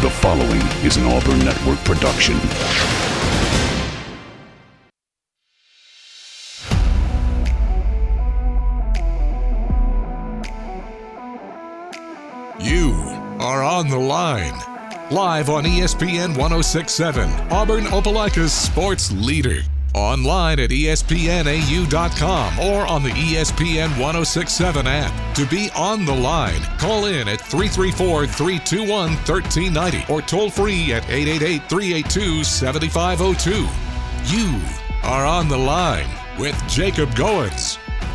The following is an Auburn Network production. You are on the line. Live on ESPN 1067, Auburn Opelika's sports leader. Online at espnau.com or on the ESPN 1067 app. To be on the line, call in at 334-321-1390 or toll free at 888-382-7502. You are on the line with Jacob Goins.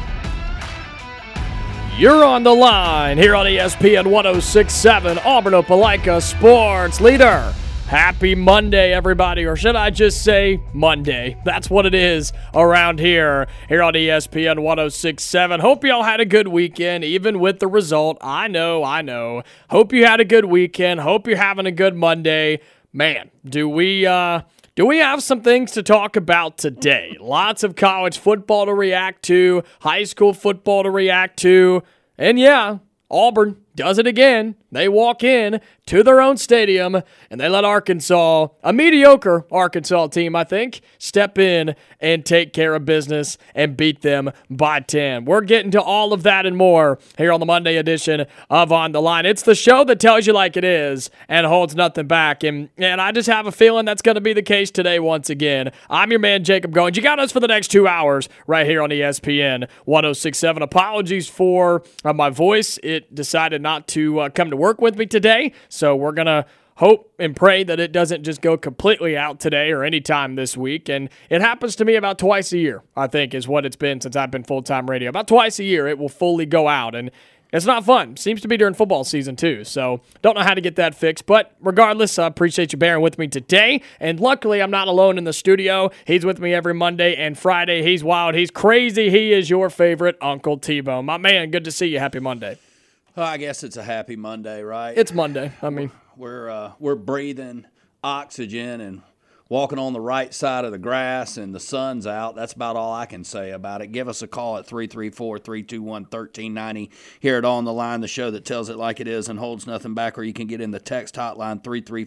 You're on the line here on ESPN 1067, Auburn Opelika sports leader. Happy Monday, everybody, or should I just say Monday? That's what it is around here on ESPN 1067. Hope y'all had a good weekend, even with the result. I know. Hope you had a good weekend. Hope you're having a good Monday. Man, do we have some things to talk about today? Lots of college football to react to, high school football to react to, and yeah, Auburn does it again. They walk in to their own stadium, and they let Arkansas, a mediocre Arkansas team, I think, step in and take care of business and beat them by 10. We're getting to all of that and more here on the Monday edition of On the Line. It's the show that tells you like it is and holds nothing back, and I just have a feeling that's going to be the case today once again. I'm your man, Jacob Goins. You got us for the next 2 hours right here on ESPN 1067. Apologies for my voice. It decided not to come to work with me today, so we're going to hope and pray that it doesn't just go completely out today or anytime this week. And it happens to me about twice a year, I think, is what it's been since I've been full-time radio. About twice a year, it will fully go out, and it's not fun. Seems to be during football season, too, so don't know how to get that fixed. But regardless, I appreciate you bearing with me today, and luckily I'm not alone in the studio. He's with me every Monday and Friday. He's wild. He's crazy. He is your favorite Uncle T-Bone. My man, good to see you. Happy Monday. Well, I guess it's a happy Monday, right? It's Monday. I mean, we're breathing oxygen and walking on the right side of the grass, and the sun's out. That's about all I can say about it. Give us a call at 334-321-1390 here at On the Line, the show that tells it like it is and holds nothing back, or you can get in the text hotline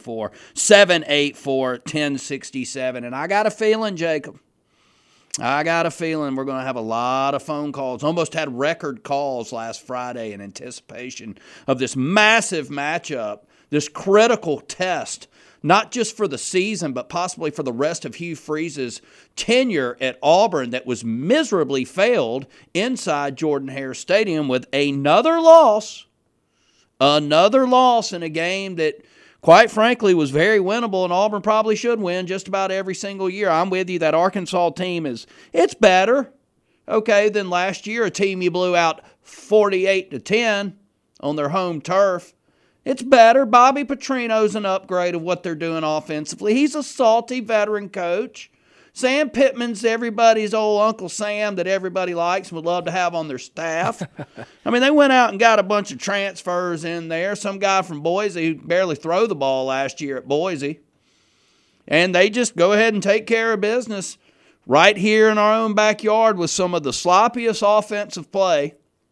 334-784-1067. And I got a feeling, Jacob, we're going to have a lot of phone calls. Almost had record calls last Friday in anticipation of this massive matchup, this critical test, not just for the season, but possibly for the rest of Hugh Freeze's tenure at Auburn that was miserably failed inside Jordan-Hare Stadium with another loss in a game that, quite frankly, was very winnable, and Auburn probably should win just about every single year. I'm with you. That Arkansas team it's better, okay, than last year, a team you blew out 48-10 on their home turf. It's better. Bobby Petrino's an upgrade of what they're doing offensively. He's a salty veteran coach. Sam Pittman's everybody's old Uncle Sam that everybody likes and would love to have on their staff. I mean, they went out and got a bunch of transfers in there. Some guy from Boise who barely threw the ball last year at Boise. And they just go ahead and take care of business right here in our own backyard with some of the sloppiest offensive play.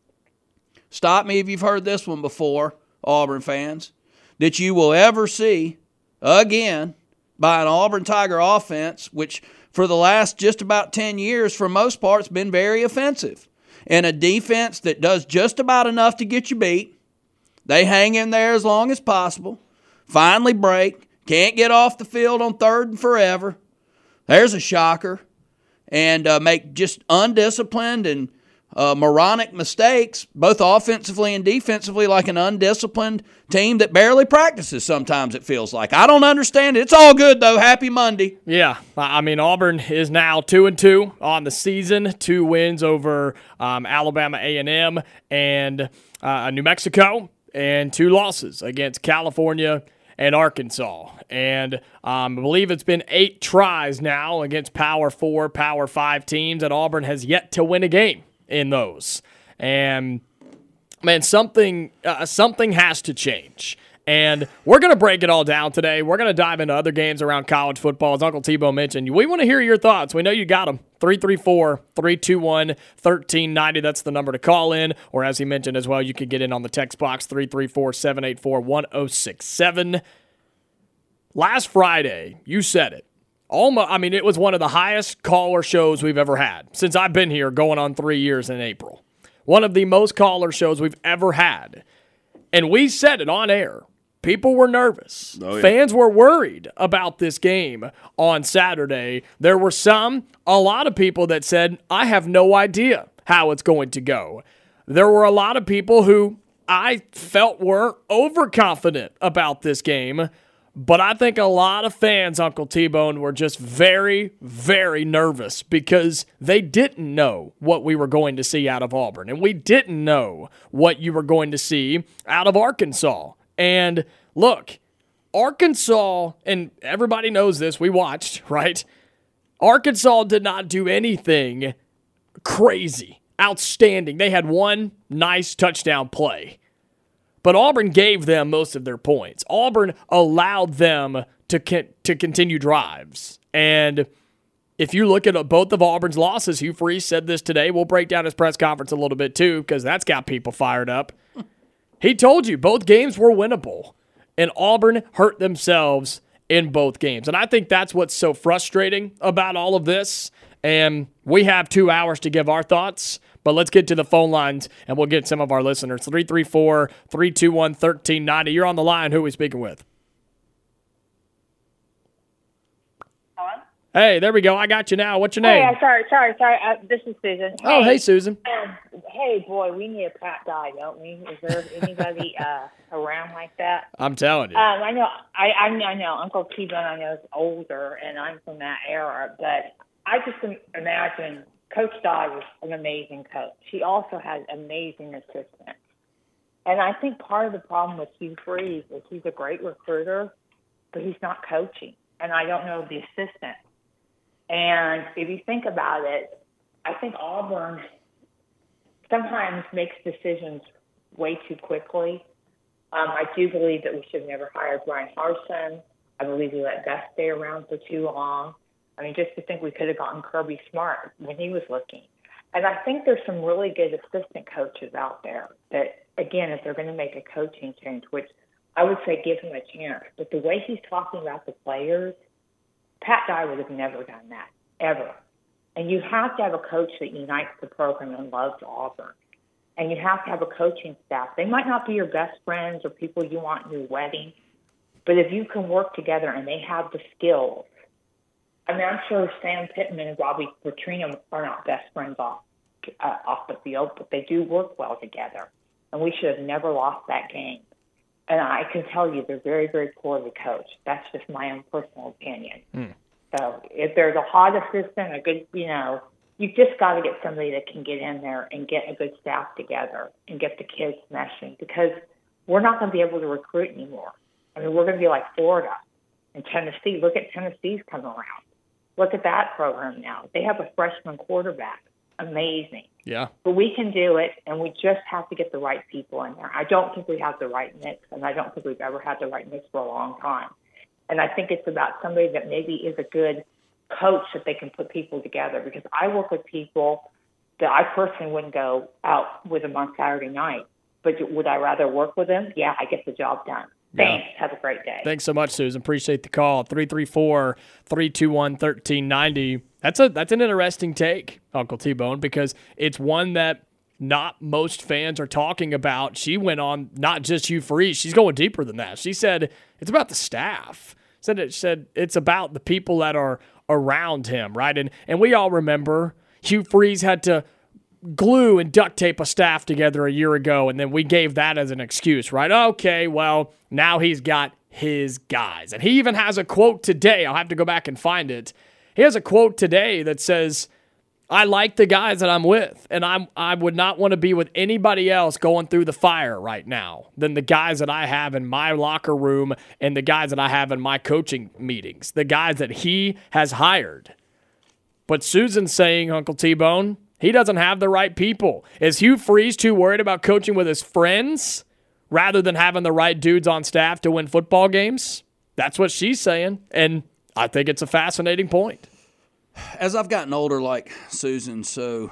Stop me if you've heard this one before, Auburn fans, that you will ever see again by an Auburn Tiger offense, which for the last just about 10 years, for most parts, been very offensive. And a defense that does just about enough to get you beat. They hang in there as long as possible. Finally break. Can't get off the field on third and forever. There's a shocker. And make just undisciplined and moronic mistakes, both offensively and defensively, like an undisciplined team that barely practices sometimes, it feels like. I don't understand it. It's all good, though. Happy Monday. Yeah, I mean, Auburn is now 2-2 on the season, 2 wins over Alabama A&M and New Mexico, and 2 losses against California and Arkansas. And I believe it's been 8 tries now against Power 4, Power 5 teams, and Auburn has yet to win a game in those. And man, something has to change. And we're going to break it all down today. We're going to dive into other games around college football. As Uncle T-Bone mentioned, we want to hear your thoughts. We know you got them. 334-321-1390. That's the number to call in. Or as he mentioned as well, you can get in on the text box, 334-784-1067. last Friday, you said it. It was one of the highest caller shows we've ever had since I've been here, going on 3 years in April. One of the most caller shows we've ever had. And we said it on air. People were nervous. Oh, yeah. Fans were worried about this game on Saturday. There were a lot of people that said, I have no idea how it's going to go. There were a lot of people who I felt were overconfident about this game. But I think a lot of fans, Uncle T-Bone, were just very, very nervous because they didn't know what we were going to see out of Auburn. And we didn't know what you were going to see out of Arkansas. And look, Arkansas, and everybody knows this, we watched, right? Arkansas did not do anything crazy, outstanding. They had one nice touchdown play. But Auburn gave them most of their points. Auburn allowed them to continue drives. And if you look at both of Auburn's losses, Hugh Freeze said this today. We'll break down his press conference a little bit too because that's got people fired up. He told you both games were winnable. And Auburn hurt themselves in both games. And I think that's what's so frustrating about all of this. And we have 2 hours to give our thoughts. But let's get to the phone lines, and we'll get some of our listeners. 334-321-1390. You're on the line. Who are we speaking with? Hello? Hey, there we go. I got you now. What's your name? Hey, sorry. This is Susan. Oh, hey, Susan. Hey, boy, we need a Pat Dye, don't we? Is there anybody around like that? I'm telling you. I know Uncle T-Bone, I know, is older, and I'm from that era, but I just imagine Coach Dye was an amazing coach. He also had amazing assistants. And I think part of the problem with Hugh Freeze is he's a great recruiter, but he's not coaching. And I don't know the assistant. And if you think about it, I think Auburn sometimes makes decisions way too quickly. I do believe that we should have never hired Brian Harsin. I believe we let Gus stay around for too long. I mean, just to think we could have gotten Kirby Smart when he was looking. And I think there's some really good assistant coaches out there that, again, if they're going to make a coaching change, which I would say give him a chance. But the way he's talking about the players, Pat Dye would have never done that, ever. And you have to have a coach that unites the program and loves Auburn. And you have to have a coaching staff. They might not be your best friends or people you want in your wedding, but if you can work together and they have the skills, I mean, I'm sure Sam Pittman and Robbie Petrino are not best friends off the field, but they do work well together. And we should have never lost that game. And I can tell you they're very, very poorly coached. That's just my own personal opinion. So if there's a hot assistant, a good, you've just got to get somebody that can get in there and get a good staff together and get the kids meshing, because we're not going to be able to recruit anymore. I mean, we're going to be like Florida and Tennessee. Look at Tennessee's coming around. Look at that program now. They have a freshman quarterback. Amazing. Yeah. But we can do it, and we just have to get the right people in there. I don't think we have the right mix, and I don't think we've ever had the right mix for a long time. And I think it's about somebody that maybe is a good coach that they can put people together, because I work with people that I personally wouldn't go out with them on Saturday night. But would I rather work with them? Yeah, I get the job done. Thanks. Have a great day. Thanks so much, Susan. Appreciate the call. 334-321-1390. That's an interesting take, Uncle T-Bone, because it's one that not most fans are talking about. She went on not just Hugh Freeze. She's going deeper than that. She said it's about the staff. Said it's about the people that are around him, right? And we all remember Hugh Freeze had to glue and duct tape a staff together a year ago, and then we gave that as an excuse, right? Okay, well, now he's got his guys. And he even has a quote today. I'll have to go back and find it. He has a quote today that says, I like the guys that I'm with, and I would not want to be with anybody else going through the fire right now than the guys that I have in my locker room and the guys that I have in my coaching meetings, the guys that he has hired. But Susan's saying, Uncle T-Bone, he doesn't have the right people. Is Hugh Freeze too worried about coaching with his friends rather than having the right dudes on staff to win football games? That's what she's saying, and I think it's a fascinating point. As I've gotten older, like Susan so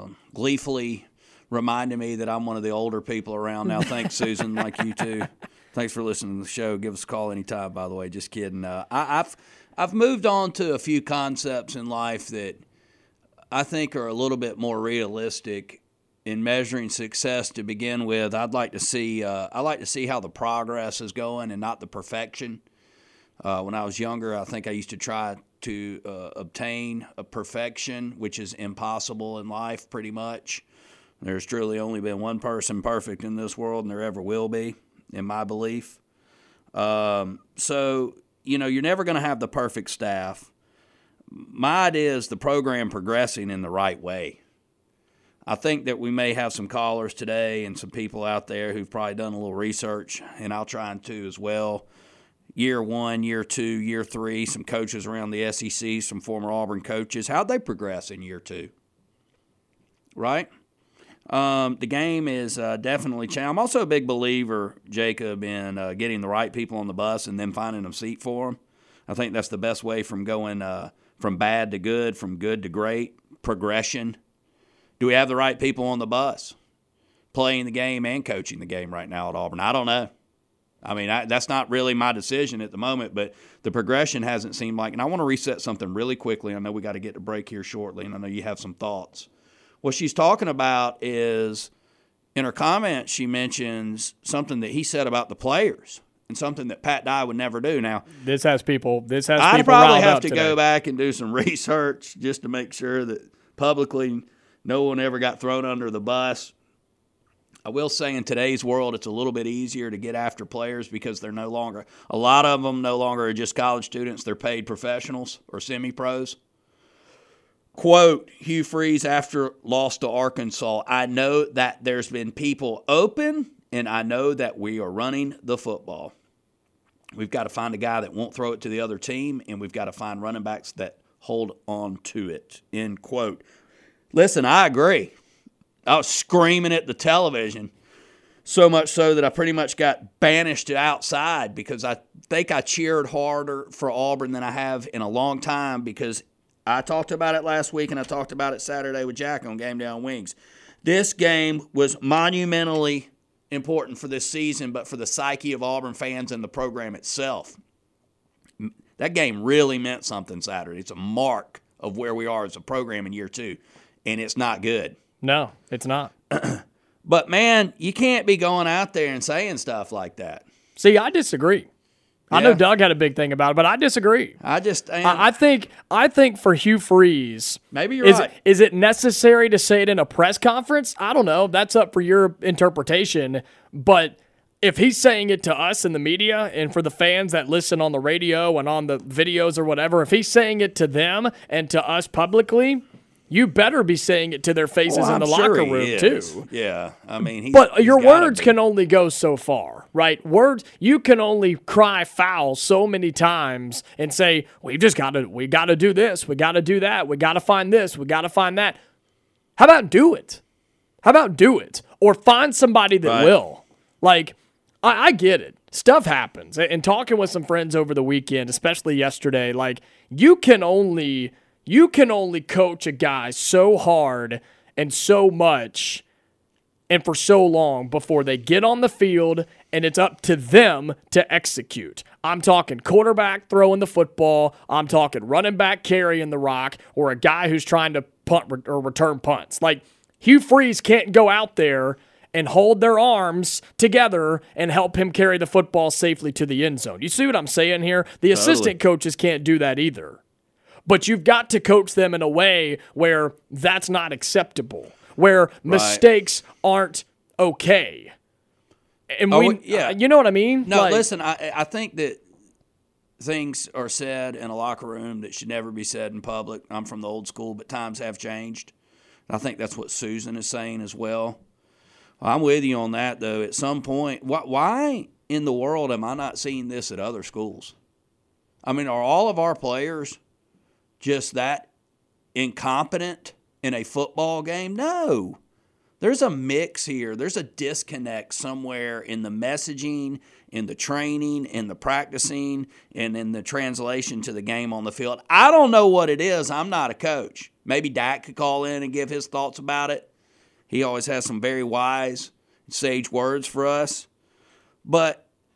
gleefully reminded me that I'm one of the older people around now. Thanks, Susan, like you too. Thanks for listening to the show. Give us a call anytime, by the way. Just kidding. I've moved on to a few concepts in life that I think are a little bit more realistic in measuring success to begin with. I like to see how the progress is going and not the perfection. When I was younger, I think I used to try to obtain a perfection, which is impossible in life pretty much. There's truly only been one person perfect in this world, and there ever will be, in my belief. So, you're never going to have the perfect staff. My idea is the program progressing in the right way. I think that we may have some callers today and some people out there who've probably done a little research, and I'll try to as well. Year 1, year 2, year 3, some coaches around the SEC, some former Auburn coaches. How'd they progress in year 2? Right? The game is definitely challenging. I'm also a big believer, Jacob, in getting the right people on the bus and then finding a seat for them. I think that's the best way from going from bad to good, from good to great, progression. Do we have the right people on the bus playing the game and coaching the game right now at Auburn? I don't know. I mean, that's not really my decision at the moment, but the progression hasn't seemed like – and I want to reset something really quickly. I know we got to get to break here shortly, and I know you have some thoughts. What she's talking about is in her comments, she mentions something that he said about the players and something that Pat Dye would never do. Now, I probably have to go back and do some research just to make sure that publicly no one ever got thrown under the bus. I will say in today's world, it's a little bit easier to get after players because they're no longer – a lot of them no longer are just college students. They're paid professionals or semi-pros. Quote, Hugh Freeze after loss to Arkansas, I know that there's been people open, and I know that we are running the football. We've got to find a guy that won't throw it to the other team, and we've got to find running backs that hold on to it, end quote. Listen, I agree. I was screaming at the television, so much so that I pretty much got banished outside because I think I cheered harder for Auburn than I have in a long time because I talked about it last week and I talked about it Saturday with Jack on Game Day on Wings. This game was monumentally important for this season, but for the psyche of Auburn fans and the program itself. That game really meant something Saturday. It's a mark of where we are as a program in year 2, and it's not good. No, it's not. But, man, you can't be going out there and saying stuff like that. See, I disagree. Yeah. I know Doug had a big thing about it, but I disagree. I think for Hugh Freeze, maybe you're right. Is it necessary to say it in a press conference? I don't know. That's up for your interpretation. But if he's saying it to us in the media and for the fans that listen on the radio and on the videos or whatever, if he's saying it to them and to us publicly, you better be saying it to their faces in the locker room too. Yeah, I mean, but your words can only go so far, right? Words, you can only cry foul so many times and say, we got to do this, we got to do that, we got to find this, we got to find that. How about do it? Or find somebody that will. Like, I get it. Stuff happens. And talking with some friends over the weekend, especially yesterday, like, you can only coach a guy so hard and so much and for so long before they get on the field and it's up to them to execute. I'm talking quarterback throwing the football. I'm talking running back carrying the rock or a guy who's trying to punt or return punts. Like, Hugh Freeze can't go out there and hold their arms together and help him carry the football safely to the end zone. You see what I'm saying here? The assistant coaches can't do that either. But you've got to coach them in a way where that's not acceptable, where mistakes aren't okay. And you know what I mean? No, listen, I think that things are said in a locker room that should never be said in public. I'm from the old school, but times have changed. I think that's what Susan is saying as well. I'm with you on that, though. At some point, why in the world am I not seeing this at other schools? I mean, are all of our players just that incompetent in a football game? No. There's a mix here. There's a disconnect somewhere in the messaging, in the training, in the practicing, and in the translation to the game on the field. I don't know what it is. I'm not a coach. Maybe Dak could call in and give his thoughts about it. He always has some very wise, sage words for us. But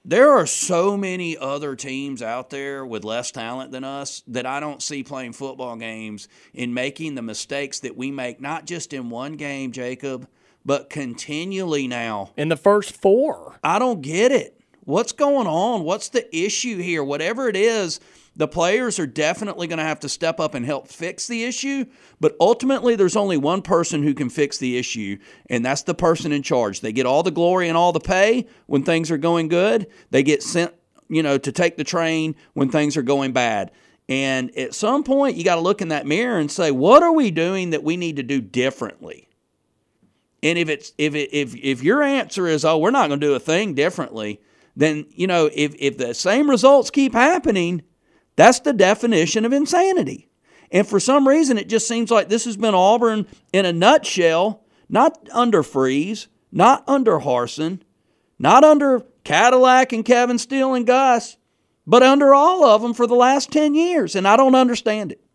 There are so many other teams out there with less talent than us that I don't see playing football games and making the mistakes that we make, not just in one game, Jacob, but continually now. In the first 4. I don't get it. What's going on? What's the issue here? Whatever it is, the players are definitely going to have to step up and help fix the issue, but ultimately there's only one person who can fix the issue, and that's the person in charge. They get all the glory and all the pay when things are going good. They get sent, to take the train when things are going bad. And at some point, you got to look in that mirror and say, what are we doing that we need to do differently? And if your answer is, oh, we're not going to do a thing differently, then, if the same results keep happening, that's the definition of insanity. And for some reason, it just seems like this has been Auburn in a nutshell, not under Freeze, not under Harsin, not under Cadillac and Kevin Steele and Gus, but under all of them for the last 10 years, and I don't understand it.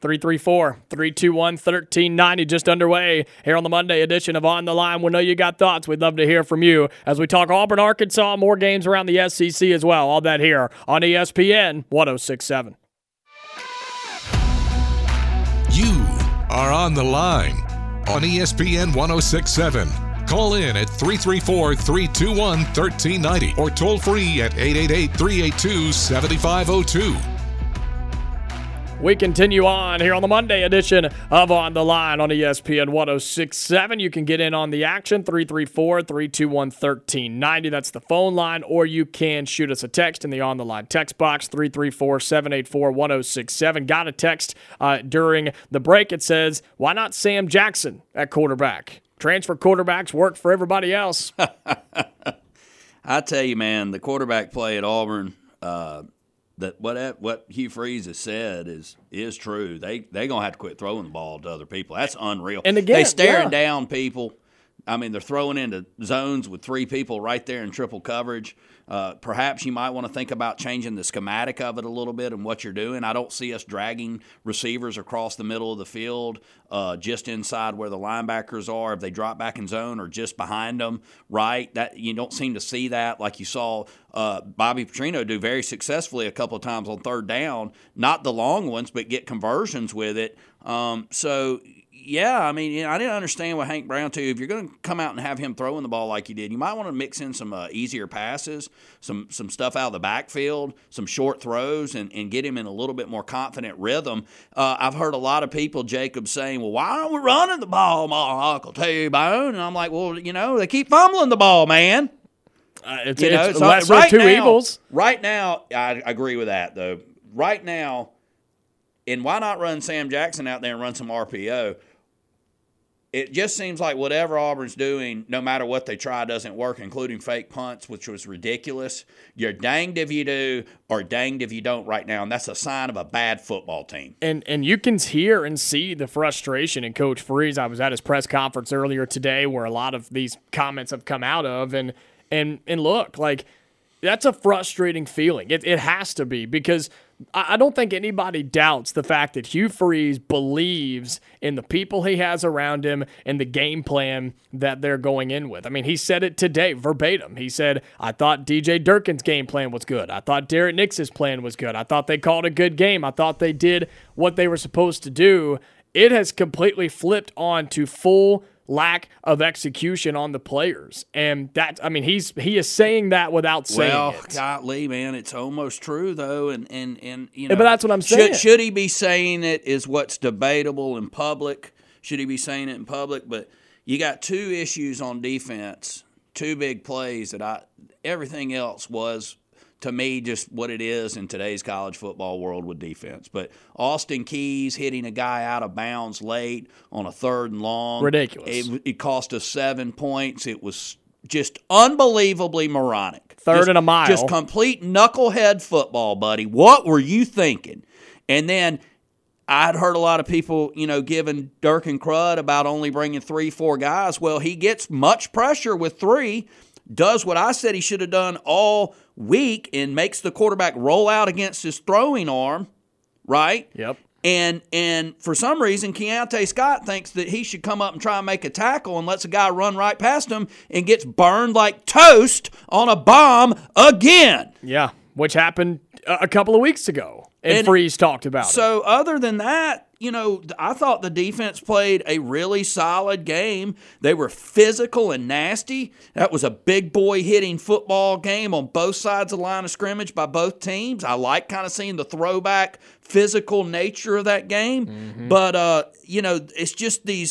334-321-1390 just underway here on the Monday edition of On the Line. We know you got thoughts. We'd love to hear from you as we talk Auburn, Arkansas, more games around the SEC as well. All that here on ESPN 106.7. You are On the Line on ESPN 106.7. Call in at 334-321-1390 or toll free at 888-382-7502. We continue on here on the Monday edition of On the Line on ESPN 106.7. You can get in on the action, 334-321-1390. That's the phone line, or you can shoot us a text in the On the Line text box, 334-784-1067. Got a text during the break. It says, why not Sam Jackson at quarterback? Transfer quarterbacks work for everybody else. I tell you, man, the quarterback play at Auburn, that what Hugh Freeze has said is true. They gonna have to quit throwing the ball to other people. That's unreal. And again, they staring down people. I mean, they're throwing into zones with 3 people right there in triple coverage. Perhaps you might want to think about changing the schematic of it a little bit and what you're doing. I don't see us dragging receivers across the middle of the field just inside where the linebackers are if they drop back in zone or just behind them, right? That you don't seem to see that like you saw Bobby Petrino do very successfully a couple of times on third down. Not the long ones, but get conversions with it. Yeah, I mean, I didn't understand what Hank Brown, too. If you're going to come out and have him throwing the ball like you did, you might want to mix in some easier passes, some stuff out of the backfield, some short throws, and get him in a little bit more confident rhythm. I've heard a lot of people, Jacob, saying, well, why aren't we running the ball, my Uncle T-Bone? And I'm like, well, they keep fumbling the ball, man. It's lesser of two evils. Right now, I agree with that, though. Right now, and why not run Sam Jackson out there and run some RPO? It just seems like whatever Auburn's doing, no matter what they try, doesn't work, including fake punts, which was ridiculous. You're danged if you do or danged if you don't right now, and that's a sign of a bad football team. And you can hear and see the frustration in Coach Freeze. I was at his press conference earlier today where a lot of these comments have come out of, and look, like, that's a frustrating feeling. It has to be, because I don't think anybody doubts the fact that Hugh Freeze believes in the people he has around him and the game plan that they're going in with. I mean, he said it today verbatim. He said, I thought DJ Durkin's game plan was good. I thought Derek Nix's plan was good. I thought they called a good game. I thought they did what they were supposed to do. It has completely flipped on to full lack of execution on the players. And that, I mean, he is saying that without saying it. Well, golly, man, it's almost true, though. And but that's what I'm saying. Should he be saying it is what's debatable in public? Should he be saying it in public? But you got 2 issues on defense, 2 big plays that everything else was, to me, just what it is in today's college football world with defense. But Austin Keys hitting a guy out of bounds late on a 3rd and long. Ridiculous. It cost us 7 points. It was just unbelievably moronic. 3rd and a mile. Just complete knucklehead football, buddy. What were you thinking? And then I'd heard a lot of people, giving Durkin crud about only bringing 3-4 guys. Well, he gets much pressure with 3, does what I said he should have done all week, and makes the quarterback roll out against his throwing arm, right? Yep. And for some reason, Keontae Scott thinks that he should come up and try and make a tackle and lets a guy run right past him and gets burned like toast on a bomb again. Yeah, which happened a couple of weeks ago, and Freeze talked about it. So other than that, I thought the defense played a really solid game. They were physical and nasty. That was a big boy hitting football game on both sides of the line of scrimmage by both teams. I like kind of seeing the throwback physical nature of that game. Mm-hmm. But, it's just these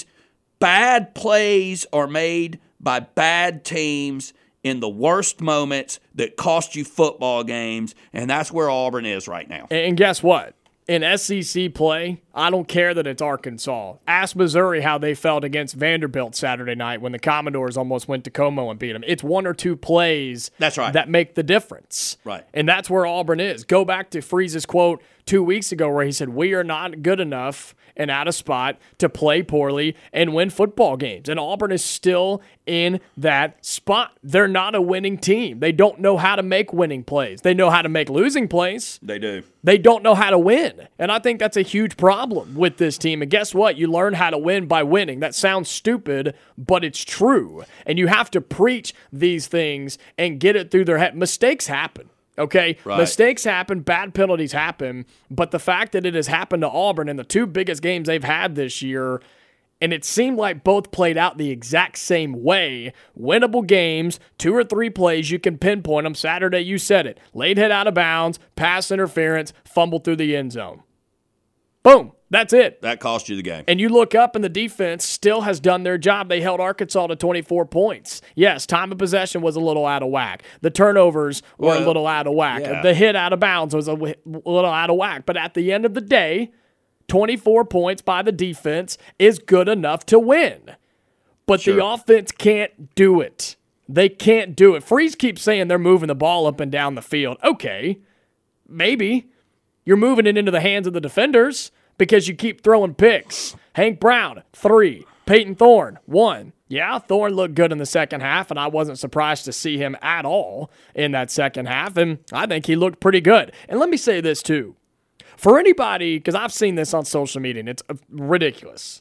bad plays are made by bad teams in the worst moments that cost you football games, and that's where Auburn is right now. And guess what? In SEC play, I don't care that it's Arkansas. Ask Missouri how they felt against Vanderbilt Saturday night when the Commodores almost went to Como and beat them. It's one or two plays that make the difference. Right. And that's where Auburn is. Go back to Freeze's quote 2 weeks ago where he said, "We are not good enough and out of spot to play poorly and win football games." And Auburn is still in that spot. They're not a winning team. They don't know how to make winning plays. They know how to make losing plays. They do. They don't know how to win. And I think that's a huge problem with this team. And guess what? You learn how to win by winning. That sounds stupid, but it's true. And you have to preach these things and get it through their head. Mistakes happen. Okay, right. Mistakes happen, bad penalties happen, but the fact that it has happened to Auburn in the two biggest games they've had this year, and it seemed like both played out the exact same way, winnable games, 2 or 3 plays, you can pinpoint them. Saturday, you said it, late hit out of bounds, pass interference, fumble through the end zone. Boom. That's it. That cost you the game. And you look up and the defense still has done their job. They held Arkansas to 24 points. Yes, time of possession was a little out of whack. The turnovers were a little out of whack. Yeah. The hit out of bounds was a little out of whack. But at the end of the day, 24 points by the defense is good enough to win. But the offense can't do it. They can't do it. Freeze keeps saying they're moving the ball up and down the field. Okay, maybe. You're moving it into the hands of the defenders because you keep throwing picks. Hank Brown, 3. Peyton Thorne, 1. Yeah, Thorne looked good in the second half, and I wasn't surprised to see him at all in that second half, and I think he looked pretty good. And let me say this, too. For anybody, because I've seen this on social media, and it's ridiculous.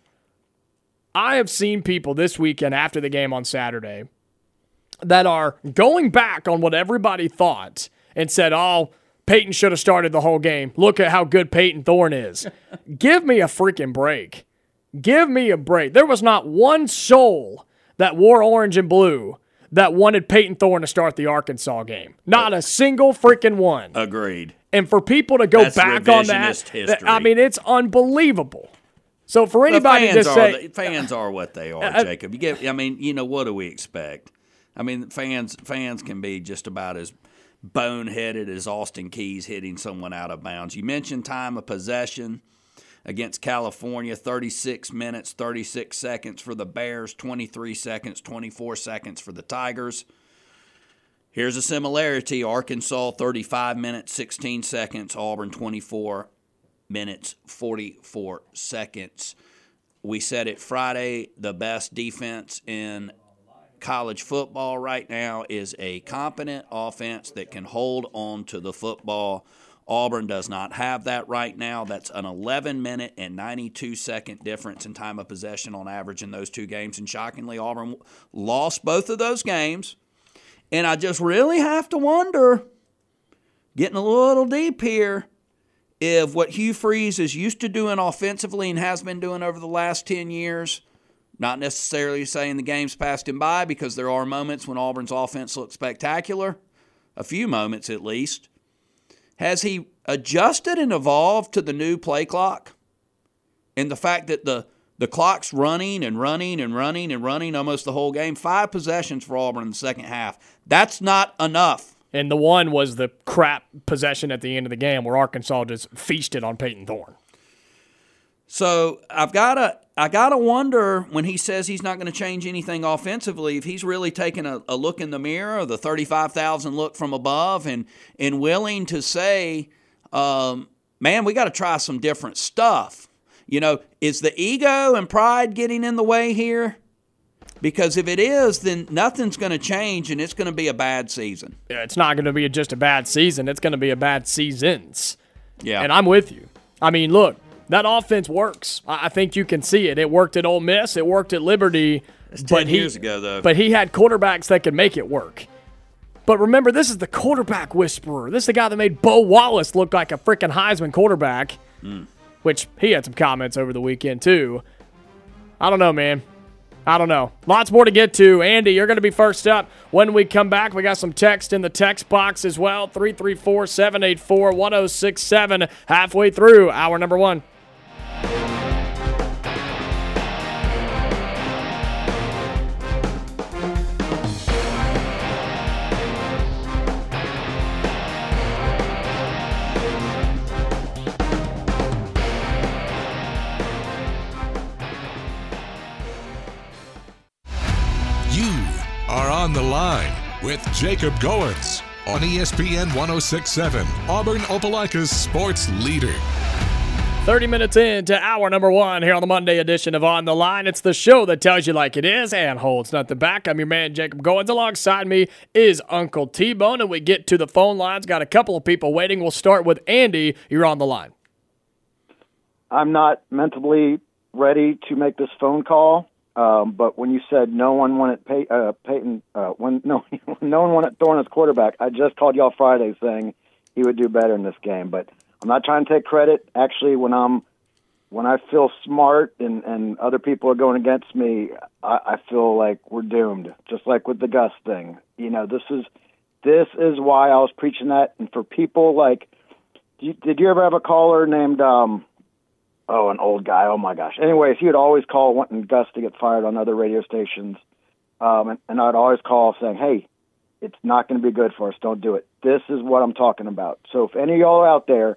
I have seen people this weekend after the game on Saturday that are going back on what everybody thought and said, oh, Peyton should have started the whole game. Look at how good Peyton Thorne is. Give me a freaking break. Give me a break. There was not one soul that wore orange and blue that wanted Peyton Thorne to start the Arkansas game. Not a single freaking one. Agreed. And for people to go That's back on that, history. I mean, it's unbelievable. So for anybody to say... Fans are what they are, Jacob. What do we expect? I mean, fans can be just about as boneheaded as Austin Keys hitting someone out of bounds. You mentioned time of possession against California, 36 minutes, 36 seconds for the Bears, 23 seconds, 24 seconds for the Tigers. Here's a similarity. Arkansas, 35 minutes, 16 seconds. Auburn, 24 minutes, 44 seconds. We said it Friday, the best defense in college football right now is a competent offense that can hold on to the football. Auburn does not have that right now. That's an 11-minute and 92-second difference in time of possession on average in those two games. And shockingly, Auburn lost both of those games. And I just really have to wonder, getting a little deep here, if what Hugh Freeze is used to doing offensively and has been doing over the last 10 years, not necessarily saying the game's passed him by, because there are moments when Auburn's offense looks spectacular, a few moments at least. Has he adjusted and evolved to the new play clock? And the fact that the clock's running and running and running and running almost the whole game. 5 possessions for Auburn in the second half. That's not enough. And the one was the crap possession at the end of the game where Arkansas just feasted on Peyton Thorne. So I gotta wonder, when he says he's not going to change anything offensively, if he's really taking a look in the mirror, the 35,000 look from above, and willing to say, man, we got to try some different stuff. Is the ego and pride getting in the way here? Because if it is, then nothing's going to change, and it's going to be a bad season. Yeah, it's not going to be just a bad season. It's going to be a bad seasons. Yeah. And I'm with you. I mean, look, that offense works. I think you can see it. It worked at Ole Miss. It worked at Liberty. That's 10 years ago, though. But he had quarterbacks that could make it work. But remember, this is the quarterback whisperer. This is the guy that made Bo Wallace look like a freaking Heisman quarterback, which he had some comments over the weekend, too. I don't know, man. I don't know. Lots more to get to. Andy, you're going to be first up. When we come back, we got some text in the text box as well. 334-784-1067. Halfway through hour number 1. On the Line with Jacob Goins on ESPN 106.7, Auburn Opelika's sports leader. 30 minutes into hour number 1 here on the Monday edition of On the Line. It's the show that tells you like it is and holds nothing back. I'm your man, Jacob Goins. Alongside me is Uncle T-Bone, and we get to the phone lines. Got a couple of people waiting. We'll start with Andy. You're on the line. I'm not mentally ready to make this phone call. But when you said no one wanted Peyton, when no one wanted Thorne as quarterback, I just called y'all Friday saying he would do better in this game. But I'm not trying to take credit. Actually, when I feel smart and other people are going against me, I feel like we're doomed. Just like with the Gus thing, this is why I was preaching that. And for people like, did you ever have a caller named? An old guy. Oh, my gosh. Anyways, he would always call wanting Gus to get fired on other radio stations. And I'd always call saying, hey, it's not going to be good for us. Don't do it. This is what I'm talking about. So if any of y'all are out there,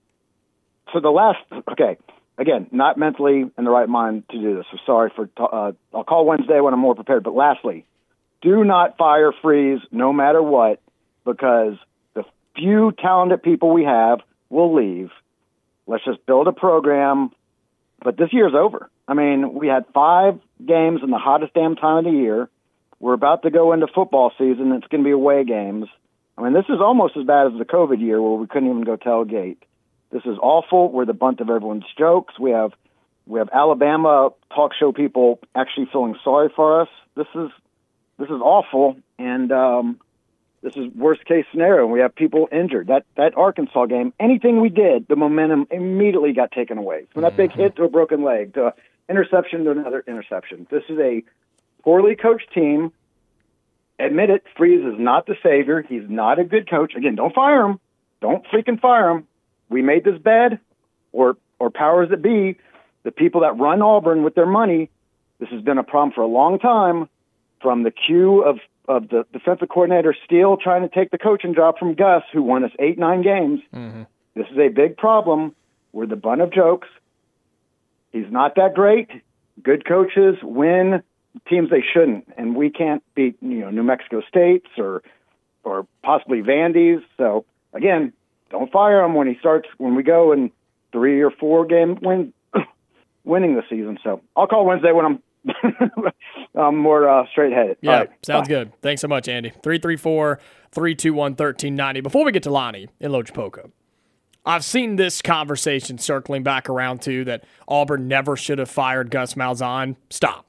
again, not mentally in the right mind to do this. So sorry for, I'll call Wednesday when I'm more prepared. But lastly, do not fire Freeze no matter what, because the few talented people we have will leave. Let's just build a program. But this year's over. I mean, we had 5 games in the hottest damn time of the year. We're about to go into football season. It's going to be away games. I mean, this is almost as bad as the COVID year where we couldn't even go tailgate. This is awful. We're the butt of everyone's jokes. We have Alabama talk show people actually feeling sorry for us. This is awful. And this is worst case scenario. We have people injured. That Arkansas game, anything we did, the momentum immediately got taken away. From that big hit to a broken leg to interception to another interception. This is a poorly coached team. Admit it, Freeze is not the savior. He's not a good coach. Again, don't fire him. Don't freaking fire him. We made this bed, or powers that be, the people that run Auburn with their money. This has been a problem for a long time, from the cue of the defensive coordinator Steele trying to take the coaching job from Gus, who won us 8-9 games. Mm-hmm. This is a big problem. We're the butt of jokes. He's not that great. Good coaches win teams they shouldn't, and we can't beat New Mexico State's or possibly Vandy's. So again, don't fire him when we go in 3 or 4 game winning the season. So I'll call Wednesday when I'm more straight-headed. Yeah, right, sounds good. Thanks so much, Andy. 334-321-1390. Before we get to Lonnie in Lochapoka, I've seen this conversation circling back around to that Auburn never should have fired Gus Malzahn. Stop.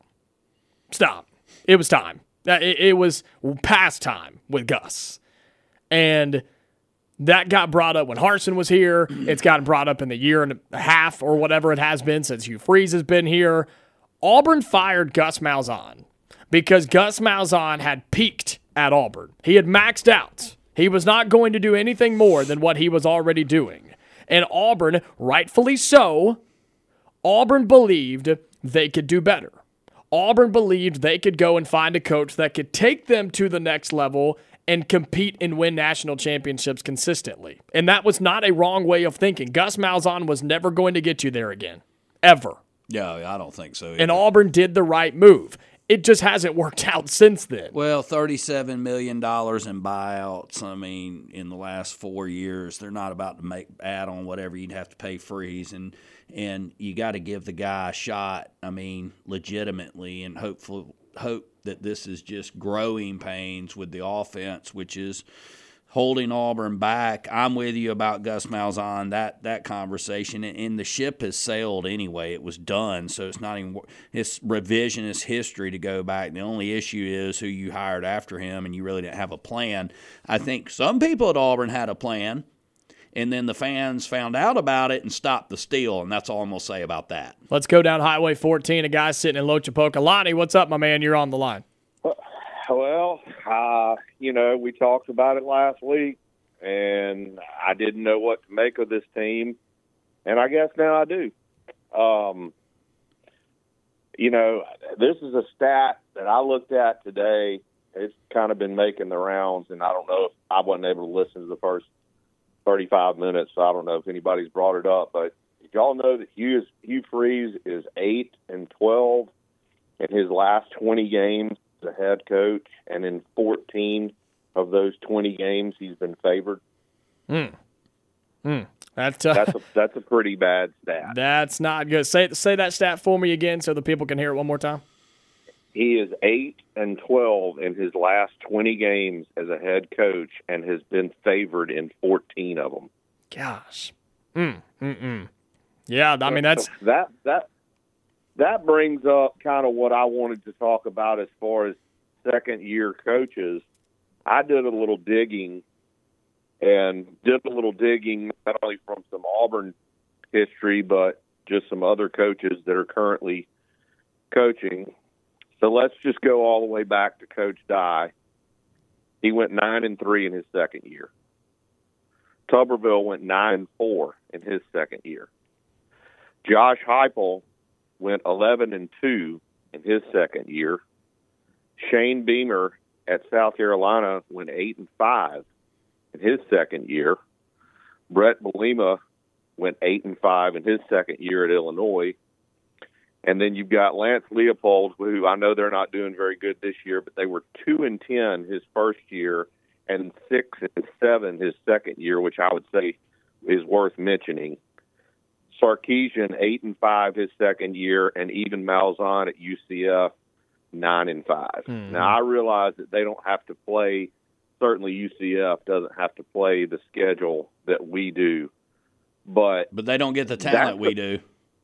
It was time. It was past time with Gus. And that got brought up when Harsin was here. It's gotten brought up in the year and a half or whatever it has been since Hugh Freeze has been here. Auburn fired Gus Malzahn because Gus Malzahn had peaked at Auburn. He had maxed out. He was not going to do anything more than what he was already doing. And Auburn, rightfully so, Auburn believed they could do better. Auburn believed they could go and find a coach that could take them to the next level and compete and win national championships consistently. And that was not a wrong way of thinking. Gus Malzahn was never going to get you there again. Ever. Yeah, I don't think so either. And Auburn did the right move. It just hasn't worked out since then. Well, $37 million in buyouts, I mean, in the last 4 years, they're not about to add on whatever you'd have to pay Freeze. And you got to give the guy a shot, I mean, legitimately, and hope that this is just growing pains with the offense, which is holding Auburn back. I'm with you about Gus Malzahn, that conversation, and the ship has sailed anyway. It was done, so it's not even it's revisionist history to go back. The only issue is who you hired after him, and you really didn't have a plan. I think some people at Auburn had a plan, and then the fans found out about it and stopped the steal, and that's all I'm going to say about that. Let's go down Highway 14. A guy sitting in Lochapoka. Lonnie, what's up, my man? You're on the line. Well, we talked about it last week, and I didn't know what to make of this team, and I guess now I do. This is a stat that I looked at today. It's kind of been making the rounds, and I don't know if I wasn't able to listen to the first 35 minutes, so I don't know if anybody's brought it up, but did y'all know that Hugh Freeze is 8-12 in his last 20 games as a head coach, and in 14 of those 20 games he's been favored? That's a pretty bad stat. That's not good. Say that stat for me again so the people can hear it one more time. He is 8-12 in his last 20 games as a head coach and has been favored in 14 of them. Gosh. Yeah, I mean that's that brings up kind of what I wanted to talk about as far as second-year coaches. I did a little digging not only from some Auburn history, but just some other coaches that are currently coaching. So let's just go all the way back to Coach Dye. He went 9-3 in his second year. Tuberville went 9-4 in his second year. Josh Heupel went 11-2 in his second year. Shane Beamer at South Carolina went 8-5 in his second year. Brett Bielema went 8-5 in his second year at Illinois. And then you've got Lance Leopold, who I know they're not doing very good this year, but they were 2-10 his first year and 6-7 his second year, which I would say is worth mentioning. Sarkisian 8-5 his second year, and even Malzahn at UCF 9-5. Now I realize that they don't have to play. Certainly UCF doesn't have to play the schedule that we do, but they don't get the talent we do.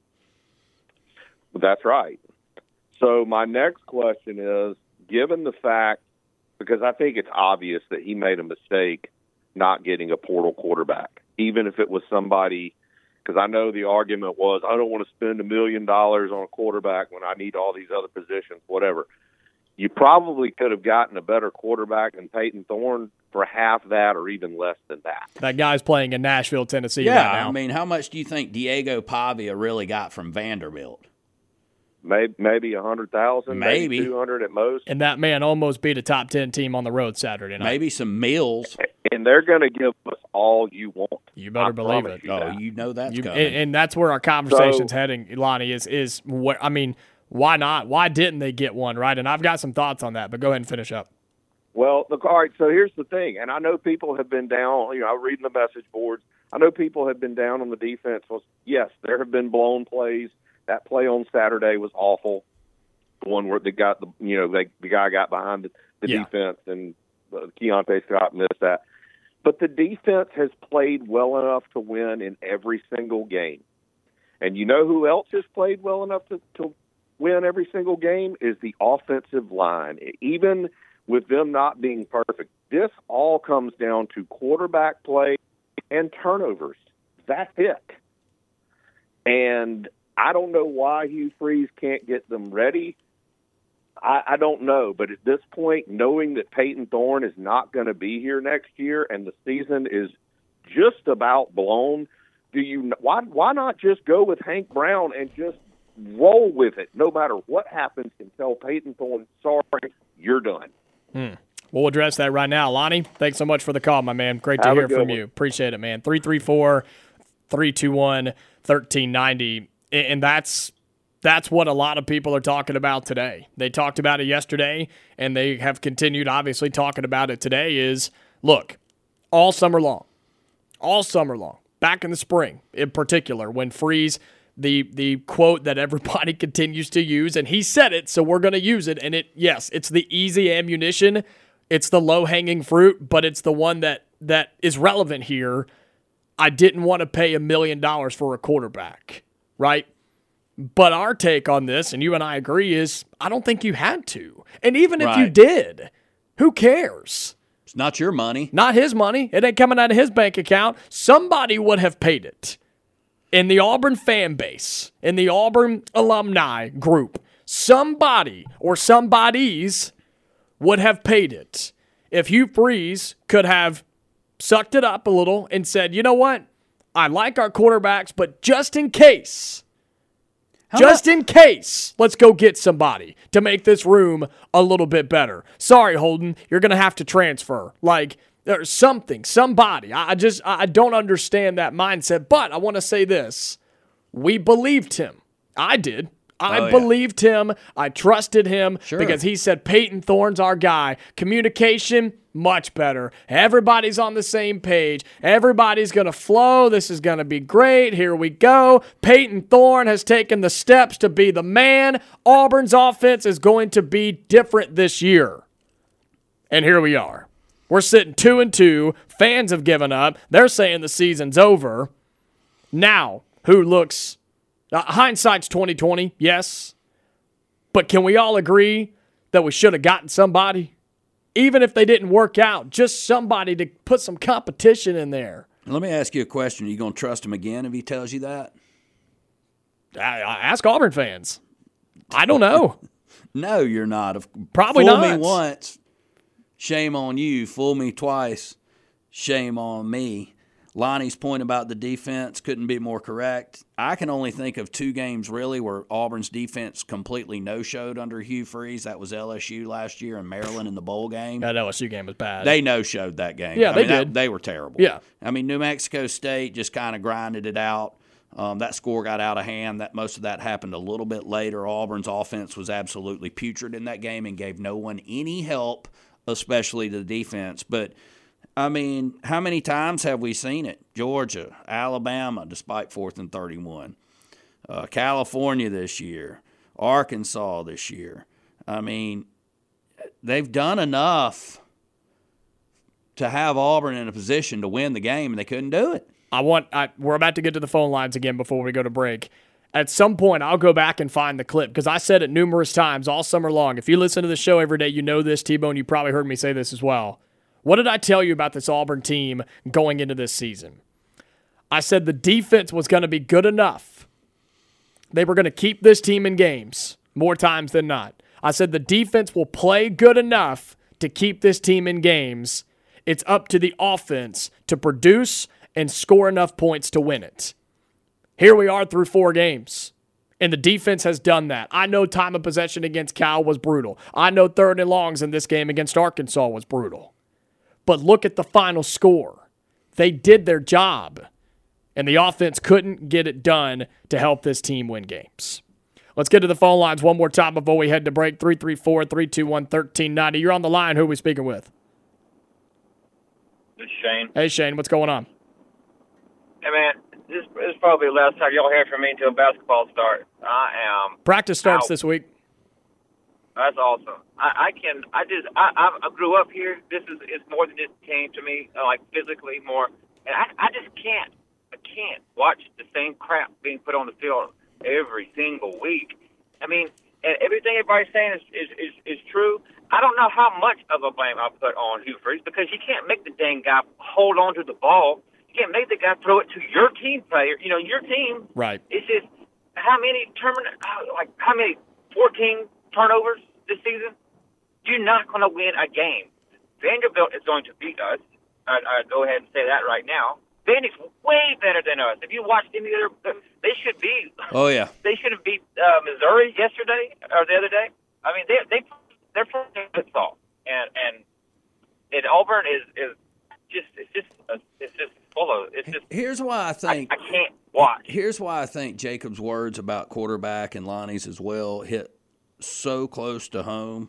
That's right. So my next question is, given the fact, because I think it's obvious that he made a mistake not getting a portal quarterback, even if it was somebody, because I know the argument was, I don't want to spend $1 million on a quarterback when I need all these other positions, whatever. You probably could have gotten a better quarterback than Peyton Thorne for half that or even less than that. That guy's playing in Nashville, Tennessee right now. I mean, how much do you think Diego Pavia really got from Vanderbilt? Maybe 100,000, maybe 200 at most. And that man almost beat a top 10 team on the road Saturday night. Maybe some meals. And they're going to give us all you want. You better believe it. You know that's coming. And that's where our conversation's heading, Lonnie, is what I mean, why not? Why didn't they get one, right? And I've got some thoughts on that, but go ahead and finish up. Well, all right, so here's the thing, and I know people have been down, I'm reading the message boards. I know people have been down on the defense. Well, yes, there have been blown plays. That play on Saturday was awful. The one where the guy got behind the defense and Keontae Scott missed that. But the defense has played well enough to win in every single game. And you know who else has played well enough to win every single game is the offensive line. Even with them not being perfect, this all comes down to quarterback play and turnovers. That's it. And I don't know why Hugh Freeze can't get them ready. I don't know. But at this point, knowing that Peyton Thorne is not going to be here next year and the season is just about blown, why not just go with Hank Brown and just roll with it no matter what happens and tell Peyton Thorne, sorry, you're done. We'll address that right now. Lonnie, thanks so much for the call, my man. Great to hear from you. Appreciate it, man. 334-321-1390. And that's what a lot of people are talking about today. They talked about it yesterday, and they have continued, obviously, talking about it today is, look, all summer long, back in the spring in particular, when Freeze, the quote that everybody continues to use, and he said it, so we're going to use it, and it's the easy ammunition, it's the low-hanging fruit, but it's the one that that is relevant here. I didn't want to pay $1 million for a quarterback, right? But our take on this, and you and I agree, is I don't think you had to. And even if you did, who cares? It's not your money. Not his money. It ain't coming out of his bank account. Somebody would have paid it. In the Auburn fan base, in the Auburn alumni group, somebody or somebodies would have paid it. If Hugh Freeze could have sucked it up a little and said, you know what? I like our quarterbacks, but just in case, let's go get somebody to make this room a little bit better. Sorry, Holden, you're going to have to transfer. Like, there's somebody. I don't understand that mindset, but I want to say this. We believed him. I did. I believed him. I trusted him because he said Peyton Thorne's our guy. Communication, much better. Everybody's on the same page. Everybody's going to flow. This is going to be great. Here we go. Peyton Thorne has taken the steps to be the man. Auburn's offense is going to be different this year. And here we are. We're sitting 2-2. Fans have given up. They're saying the season's over. Now, who looks... hindsight's 20/20, yes. But can we all agree that we should have gotten somebody? Even if they didn't work out, just somebody to put some competition in there. Let me ask you a question. Are you going to trust him again if he tells you that? I ask Auburn fans. I don't know. No, you're not. Probably not. Fool me once, shame on you. Fool me twice, shame on me. Lonnie's point about the defense couldn't be more correct. I can only think of 2 games, really, where Auburn's defense completely no-showed under Hugh Freeze. That was LSU last year and Maryland in the bowl game. That LSU game was bad. They no-showed that game. Yeah, they did. They were terrible. Yeah. I mean, New Mexico State just kind of grinded it out. That score got out of hand. Most of that happened a little bit later. Auburn's offense was absolutely putrid in that game and gave no one any help, especially the defense. But I mean, how many times have we seen it? Georgia, Alabama, despite 4th and 31. California this year. Arkansas this year. I mean, they've done enough to have Auburn in a position to win the game, and they couldn't do it. We're about to get to the phone lines again before we go to break. At some point, I'll go back and find the clip because I said it numerous times all summer long. If you listen to the show every day, you know this, T-Bone. You probably heard me say this as well. What did I tell you about this Auburn team going into this season? I said the defense was going to be good enough. They were going to keep this team in games more times than not. I said the defense will play good enough to keep this team in games. It's up to the offense to produce and score enough points to win it. Here we are through 4 games, and the defense has done that. I know time of possession against Cal was brutal. I know 3rd and longs in this game against Arkansas was brutal. But look at the final score. They did their job, and the offense couldn't get it done to help this team win games. Let's get to the phone lines one more time before we head to break. 334-321-1390. You're on the line. Who are we speaking with? This is Shane. Hey, Shane. What's going on? Hey, man. This is probably the last time y'all hear from me until basketball starts. Practice starts this week. That's awesome. I grew up here. It's more than just team to me, like physically more. And I just can't. I can't watch the same crap being put on the field every single week. I mean, and everything everybody's saying is true. I don't know how much of a blame I'll put on Hugh Freeze because you can't make the dang guy hold on to the ball. You can't make the guy throw it to your team player. You know, your team. Right. It's just how many 14 turnovers this season? You're not going to win a game. Vanderbilt is going to beat us. I'd go ahead and say that right now. Vandy's way better than us. If you watched any other, they should be. Oh yeah. They should have beat Missouri yesterday or the other day. I mean, they're playing football, and Auburn is just full of. It's just. Here's why I think I can't watch. Here's why I think Jacob's words about quarterback and Lonnie's as well hit so close to home.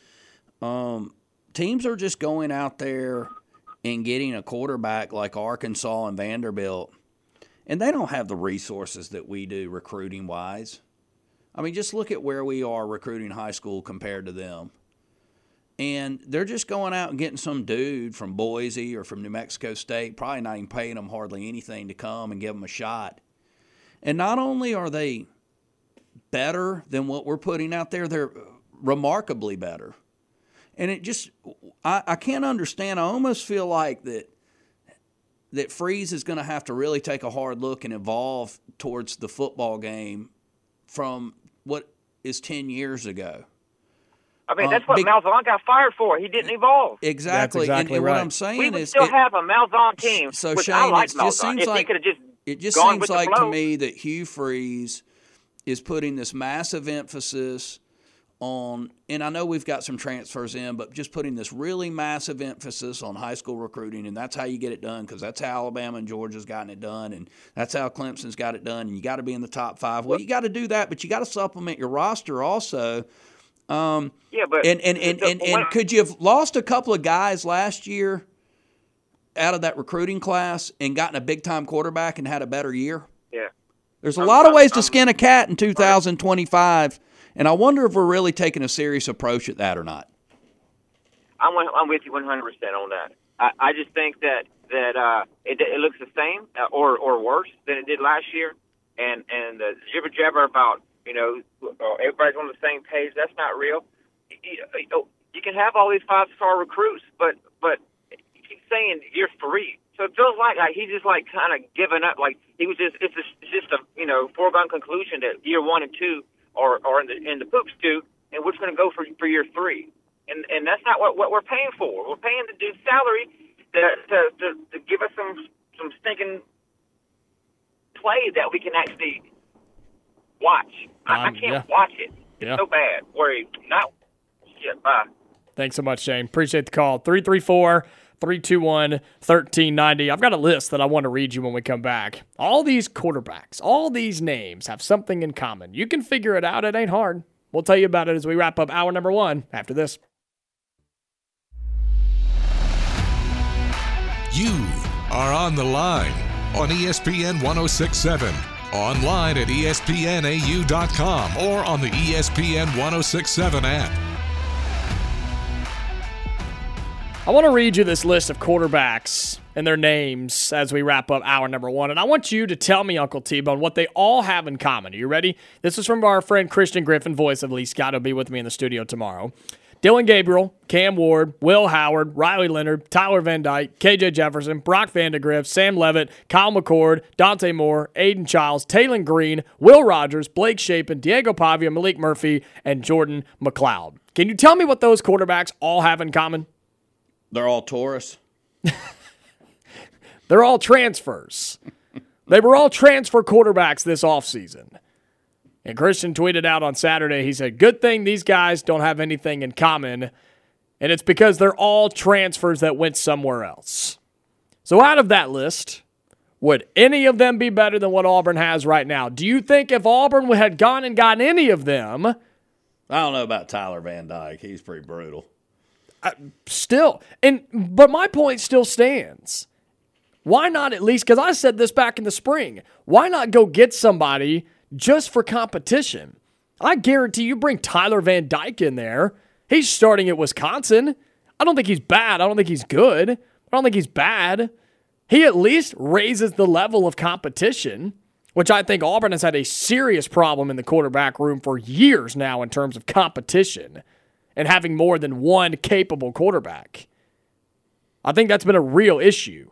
Teams are just going out there and getting a quarterback like Arkansas and Vanderbilt, and they don't have the resources that we do recruiting-wise. I mean, just look at where we are recruiting high school compared to them. And they're just going out and getting some dude from Boise or from New Mexico State, probably not even paying them hardly anything to come and give them a shot. And not only are they better than what we're putting out there, they're remarkably better. And it just, I can't understand. I almost feel like that Freeze is going to have to really take a hard look and evolve towards the football game from what is 10 years ago. I mean, that's what Malzahn got fired for. He didn't evolve. Exactly. That's exactly and right. What I'm saying we would is, still have a Malzahn team. So which Shane, I like it just Malzahn. seems like it just seems like to me that Hugh Freeze is putting this massive emphasis on, and I know we've got some transfers in, but just putting this really massive emphasis on high school recruiting, and that's how you get it done, because that's how Alabama and Georgia's gotten it done, and that's how Clemson's got it done, and you got to be in the top 5. Well, you got to do that, but you got to supplement your roster also. Yeah, but and could you have lost a couple of guys last year out of that recruiting class and gotten a big-time quarterback and had a better year? Yeah. There's a lot of ways to skin a cat in 2025, and I wonder if we're really taking a serious approach at that or not. I'm with you 100% on that. I just think that it looks the same or worse than it did last year, and the jibber jabber about everybody's on the same page. That's not real. You can have all these 5-star recruits, but you keep saying year 3. So it feels like he's just kind of giving up. Like he was just it's just a foregone conclusion that year 1 and 2 are in the poops too, and we're just going to go for year 3. And that's not what we're paying for. We're paying the dude's salary to give us some stinking play that we can actually watch. I can't watch it. It's so bad. Bye. Thanks so much, Shane. Appreciate the call. 334-321-1390. I've got a list that I want to read you when we come back. All these quarterbacks, all these names have something in common. You can figure it out. It ain't hard. We'll tell you about it as we wrap up hour number 1 after this. You are on the line on ESPN 1067. Online at ESPNAU.com or on the ESPN 1067 app. I want to read you this list of quarterbacks and their names as we wrap up hour number 1. And I want you to tell me, Uncle T-Bone, what they all have in common. Are you ready? This is from our friend Christian Griffin, voice of Lee Scott. He'll be with me in the studio tomorrow. Dylan Gabriel, Cam Ward, Will Howard, Riley Leonard, Tyler Van Dyke, KJ Jefferson, Brock Vandegrift, Sam Levitt, Kyle McCord, Dante Moore, Aiden Childs, Taylon Green, Will Rogers, Blake Shapen, Diego Pavia, Malik Murphy, and Jordan McLeod. Can you tell me what those quarterbacks all have in common? They're all Taurus. They're all transfers. They were all transfer quarterbacks this offseason. And Christian tweeted out on Saturday, he said, good thing these guys don't have anything in common, and it's because they're all transfers that went somewhere else. So out of that list, would any of them be better than what Auburn has right now? Do you think if Auburn had gone and gotten any of them? I don't know about Tyler Van Dyke. He's pretty brutal. Still. But my point still stands. Why not at least, because I said this back in the spring, why not go get somebody just for competition? I guarantee you bring Tyler Van Dyke in there. He's starting at Wisconsin. I don't think he's bad. I don't think he's good. I don't think he's bad. He at least raises the level of competition, which I think Auburn has had a serious problem in the quarterback room for years now in terms of competition and having more than one capable quarterback. I think that's been a real issue.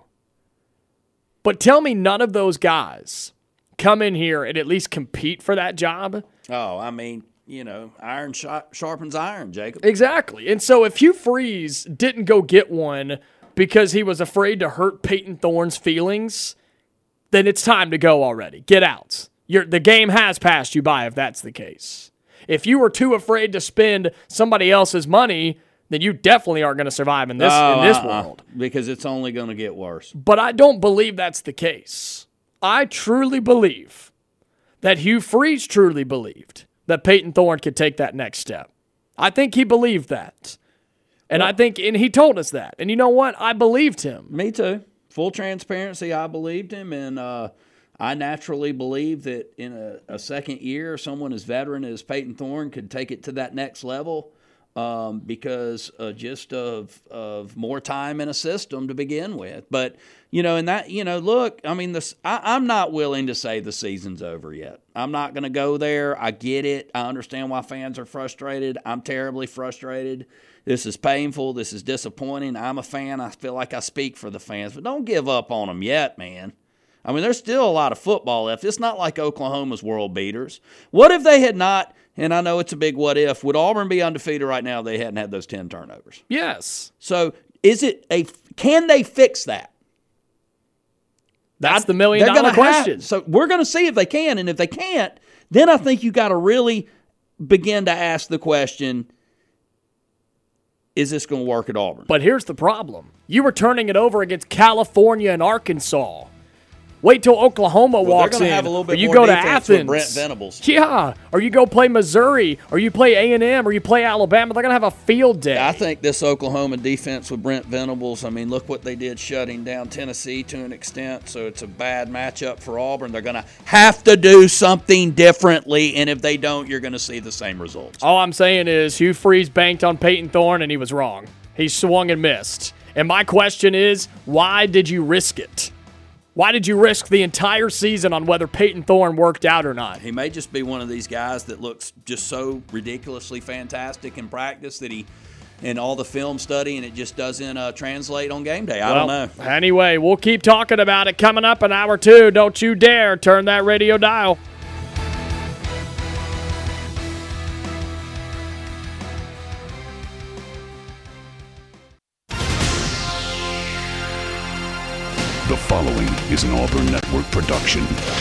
But tell me none of those guys come in here and at least compete for that job. Oh, I mean, iron sharpens iron, Jacob. Exactly. And so if Hugh Freeze didn't go get one because he was afraid to hurt Peyton Thorne's feelings, then it's time to go already. Get out. The game has passed you by if that's the case. If you were too afraid to spend somebody else's money, then you definitely aren't going to survive in this world. Because it's only going to get worse. But I don't believe that's the case. I truly believe that Hugh Freeze truly believed that Peyton Thorne could take that next step. I think he believed that. And he told us that. And you know what? I believed him. Me too. Full transparency, I believed him. And I naturally believe that in a second year, someone as veteran as Peyton Thorne could take it to that next level. because just of more time in a system to begin with. But, and that, look, I mean, I'm not willing to say the season's over yet. I'm not going to go there. I get it. I understand why fans are frustrated. I'm terribly frustrated. This is painful. This is disappointing. I'm a fan. I feel like I speak for the fans. But don't give up on them yet, man. I mean, there's still a lot of football left. It's not like Oklahoma's world beaters. What if they had not, and I know it's a big what if, would Auburn be undefeated right now if they hadn't had those 10 turnovers? Yes. So can they fix that? That's the $1 million question. So we're going to see if they can, and if they can't, then I think you got to really begin to ask the question, is this going to work at Auburn? But here's the problem. You were turning it over against California and Arkansas. Wait till Oklahoma walks in, have a little bit or you more go to defense with Athens. Brent Venables. Yeah, or you go play Missouri, or you play A&M, or you play Alabama. They're going to have a field day. I think this Oklahoma defense with Brent Venables, I mean, look what they did shutting down Tennessee to an extent, so it's a bad matchup for Auburn. They're going to have to do something differently, and if they don't, you're going to see the same results. All I'm saying is Hugh Freeze banked on Peyton Thorne, and he was wrong. He swung and missed. And my question is, why did you risk it? Why did you risk the entire season on whether Peyton Thorne worked out or not? He may just be one of these guys that looks just so ridiculously fantastic in practice that in all the film study, and it just doesn't translate on game day. I don't know. Anyway, we'll keep talking about it coming up in hour 2. Don't you dare turn that radio dial. The following is an Auburn Network production.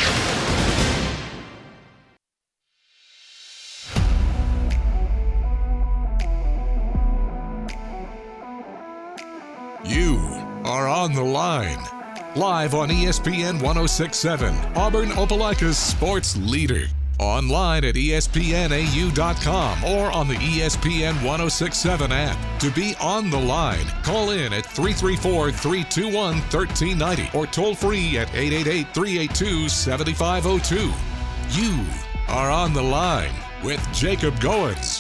You are on the line. Live on ESPN 1067, Auburn Opelika's sports leader. Online at ESPNAU.com or on the ESPN 1067 app. To be on the line, call in at 334-321-1390 or toll free at 888-382-7502. You are on the line with Jacob Goins.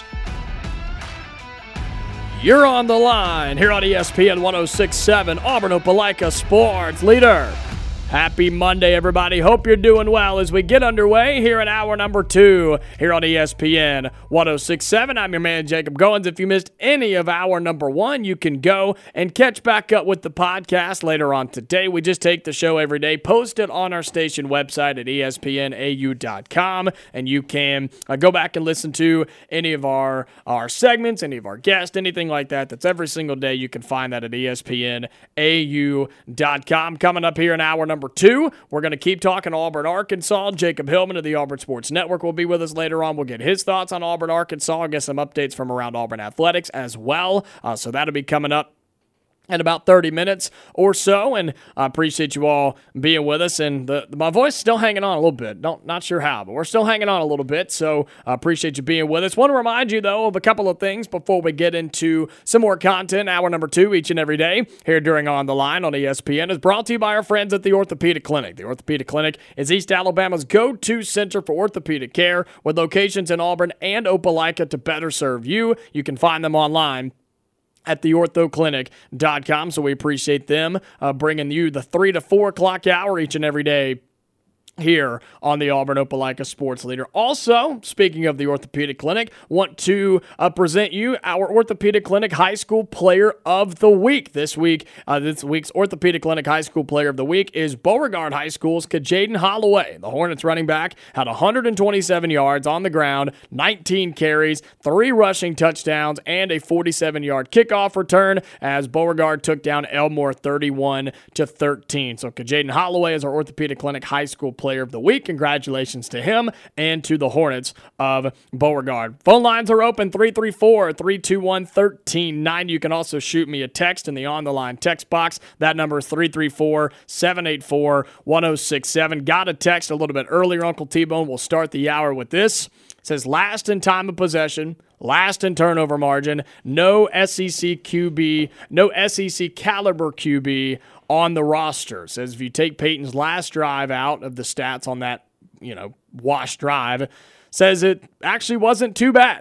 You're on the line here on ESPN 1067, Auburn Opelika sports leader. Happy Monday, everybody. Hope you're doing well as we get underway here in hour number 2 here on ESPN 1067. I'm your man, Jacob Goins. If you missed any of hour number 1, you can go and catch back up with the podcast later on today. We just take the show every day, post it on our station website at espnau.com, and you can go back and listen to any of our segments, any of our guests, anything like that. That's every single day. You can find that at espnau.com. Coming up here in hour number 2, we're going to keep talking Auburn, Arkansas. Jacob Hillman of the Auburn Sports Network will be with us later on. We'll get his thoughts on Auburn, Arkansas, get some updates from around Auburn athletics as well. So that'll be coming up in about 30 minutes or so, and I appreciate you all being with us. And my voice is still hanging on a little bit. Not sure how, but we're still hanging on a little bit, so I appreciate you being with us. Want to remind you, though, of a couple of things before we get into some more content. Hour number 2 each and every day here during On the Line on ESPN is brought to you by our friends at the Orthopedic Clinic. The Orthopedic Clinic is East Alabama's go-to center for orthopedic care with locations in Auburn and Opelika to better serve you. You can find them online at theorthoclinic.com. So we appreciate them bringing you the 3 to 4 o'clock hour each and every day here on the Auburn Opelika Sports Leader. Also, speaking of the Orthopedic Clinic, want to present you our Orthopedic Clinic High School Player of the Week. This week's Orthopedic Clinic High School Player of the Week is Beauregard High School's Kajaden Holloway. The Hornets running back had 127 yards on the ground, 19 carries, 3 rushing touchdowns, and a 47-yard kickoff return as Beauregard took down Elmore 31-13. So Kajaden Holloway is our Orthopedic Clinic High School Player of the Week. Congratulations to him and to the Hornets of Beauregard. Phone lines are open, 334-321-1390. You can also shoot me a text in the On the Line text box. That number is 334-784-1067. Got a text a little bit earlier. Uncle T-Bone will start the hour with this. It says, last in time of possession, last in turnover margin, no SEC QB, no SEC caliber QB on the roster. Says if you take Peyton's last drive out of the stats on that, wash drive, says it actually wasn't too bad.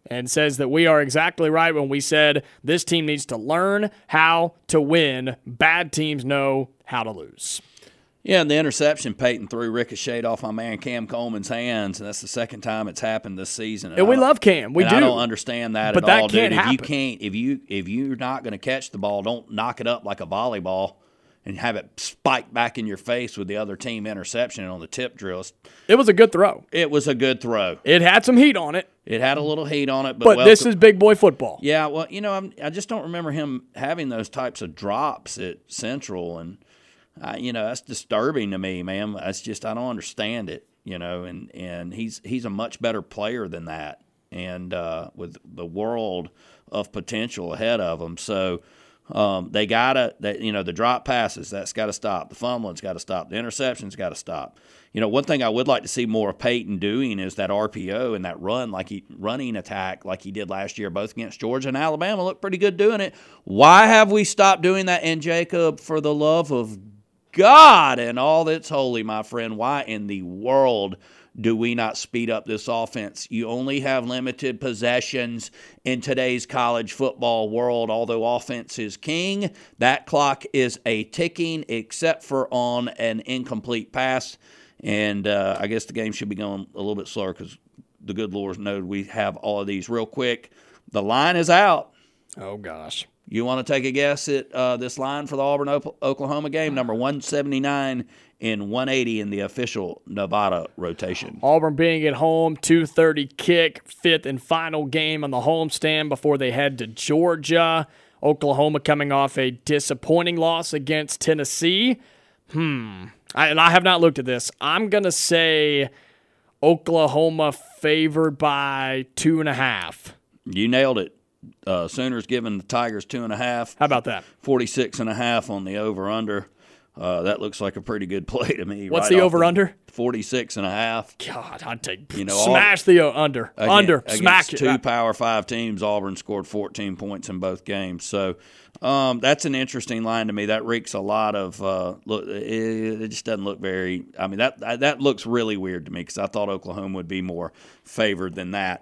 and says that we are exactly right when we said this team needs to learn how to win. Bad teams know how to lose. Yeah, and the interception Peyton threw ricocheted off my man Cam Coleman's hands, and that's the second time it's happened this season. And we love Cam. We do. I don't understand that but at that all, can't dude. happen. If you're not going to catch the ball, don't knock it up like a volleyball and have it spike back in your face with the other team interception on the tip drills. It was a good throw. It was a good throw. It had some heat on it. It had a little heat on it, but this is big boy football. Yeah, well, I just don't remember him having those types of drops at Central, and that's disturbing to me, man. That's just I don't understand it, and he's a much better player than that, and with the world of potential ahead of him. So they gotta, the drop passes, that's got to stop. The fumbling's got to stop. The interception's got to stop. One thing I would like to see more of Peyton doing is that RPO and that running attack like he did last year, both against Georgia and Alabama. Looked pretty good doing it. Why have we stopped doing that? And Jacob, for the love of God and all that's holy, my friend, why in the world do we not speed up this offense? You only have limited possessions in today's college football world. Although offense is king, that clock is a ticking, except for on an incomplete pass. And I guess the game should be going a little bit slower because the good Lord knows we have all of these real quick. The line is out. Oh, gosh. You want to take a guess at this line for the Auburn-Oklahoma game? Number 179 and 180 in the official Nevada rotation. Auburn being at home, 2:30 kick, fifth and final game on the homestand before they head to Georgia. Oklahoma coming off a disappointing loss against Tennessee. I have not looked at this. I'm going to say Oklahoma favored by 2.5. You nailed it. Sooners giving the Tigers 2.5. How about that? 46.5 on the over-under. That looks like a pretty good play to me. What's the over-under? 46.5. God, I'd take smash the under. Smack it. Two Power 5 teams, Auburn scored 14 points in both games. So that's an interesting line to me. That reeks a lot of look. It just doesn't look very. I mean, that looks really weird to me because I thought Oklahoma would be more favored than that.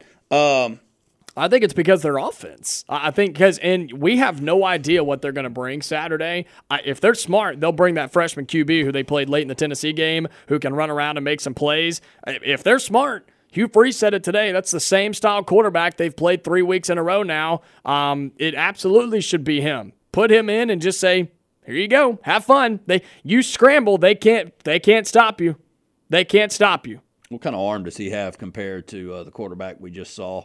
I think it's because their offense. I think and we have no idea what they're going to bring Saturday. If they're smart, they'll bring that freshman QB who they played late in the Tennessee game, who can run around and make some plays. If they're smart, Hugh Freeze said it today. That's the same style quarterback they've played 3 weeks in a row now. It absolutely should be him. Put him in and just say, "Here you go, have fun." You scramble, they can't stop you. They can't stop you. What kind of arm does he have compared to the quarterback we just saw?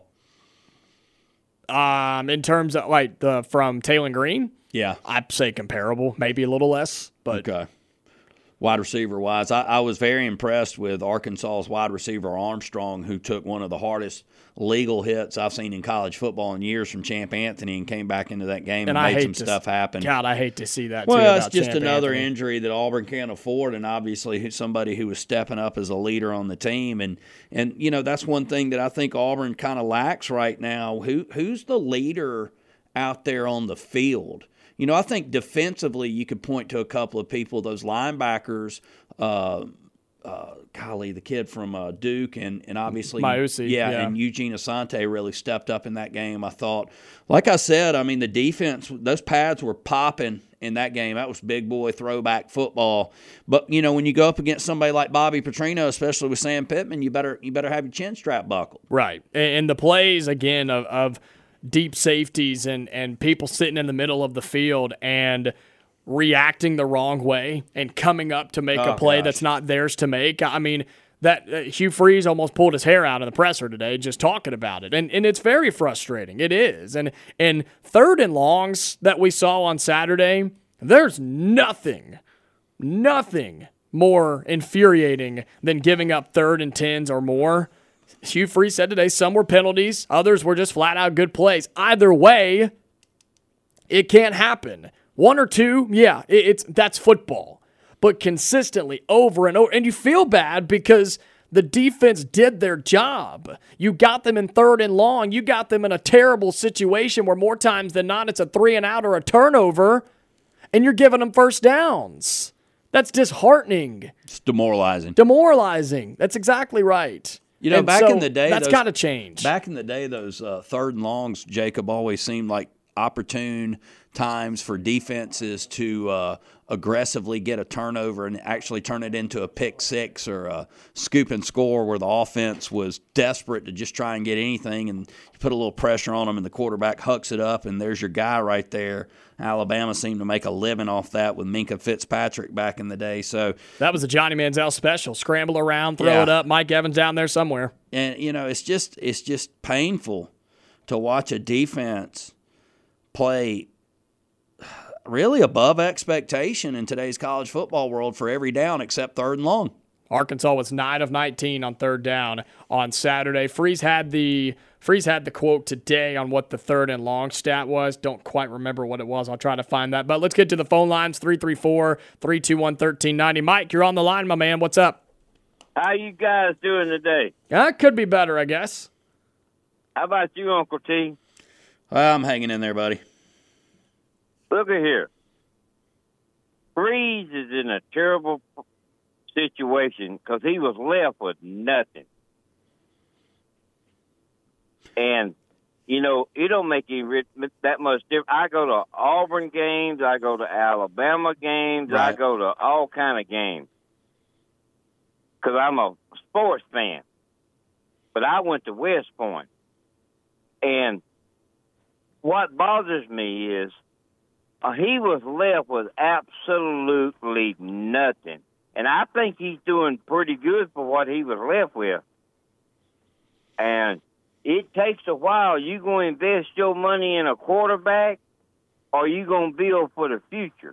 In terms of from Taylor Green, yeah, I'd say comparable, maybe a little less. But okay. Wide receiver wise, I was very impressed with Arkansas's wide receiver Armstrong, who took one of the hardest legal hits I've seen in college football in years from Champ Anthony and came back into that game and made some stuff happen. God, I hate to see that. Well, it's just another injury that Auburn can't afford, and obviously somebody who was stepping up as a leader on the team. And that's one thing that I think Auburn kind of lacks right now. Who's the leader out there on the field? I think defensively you could point to a couple of people, those linebackers, the kid from Duke and obviously Mausi, and Eugene Asante really stepped up in that game, I thought. Like I said, I mean, the defense, those pads were popping in that game. That was big boy throwback football. But, when you go up against somebody like Bobby Petrino, especially with Sam Pittman, you better have your chin strap buckled. Right. And the plays, again, of deep safeties and people sitting in the middle of the field and reacting the wrong way and coming up to make a play that's not theirs to make. I mean, that Hugh Freeze almost pulled his hair out in the presser today just talking about it. And it's very frustrating. It is. And third and longs that we saw on Saturday, there's nothing more infuriating than giving up 3rd and 10s or more. Hugh Freeze said today some were penalties, others were just flat-out good plays. Either way, it can't happen. 1 or 2, yeah, that's football. But consistently, over and over, and you feel bad because the defense did their job. You got them in 3rd and long. You got them in a terrible situation where more times than not it's a 3-and-out or a turnover, and you're giving them first downs. That's disheartening. It's demoralizing. Demoralizing. That's exactly right. You know, And back so in the day, that's got to change. Back in the day, those third and longs, Jacob, always seemed like opportune times for defenses to aggressively get a turnover and actually turn it into a pick six or a scoop and score, where the offense was desperate to just try and get anything, and you put a little pressure on them and the quarterback hucks it up, and there's your guy right there. Alabama seemed to make a living off that with Minkah Fitzpatrick back in the day. So that was a Johnny Manziel special. Scramble around, throw it up. Mike Evans down there somewhere. And, you know, it's just painful to watch a defense play really above expectation in today's college football world for every down except third and long. Arkansas was 9 of 19 on third down on Saturday. Freeze had the quote today on what the third and long stat was. Don't quite remember what it was. I'll try to find that. But let's get to the phone lines, 334-321-1390. Mike, you're on the line, my man. What's up? How you guys doing today? Could be better, I guess. How about you, Uncle T? I'm hanging in there, buddy. Look at here. Freeze is in a terrible situation because he was left with nothing. And, you know, it don't make that much difference. I go to Auburn games. I go to Alabama games. Right. I go to all kind of games because I'm a sports fan. But I went to West Point. And what bothers me is he was left with absolutely nothing. And I think he's doing pretty good for what he was left with. And it takes a while. You going to invest your money in a quarterback, or you going to build for the future?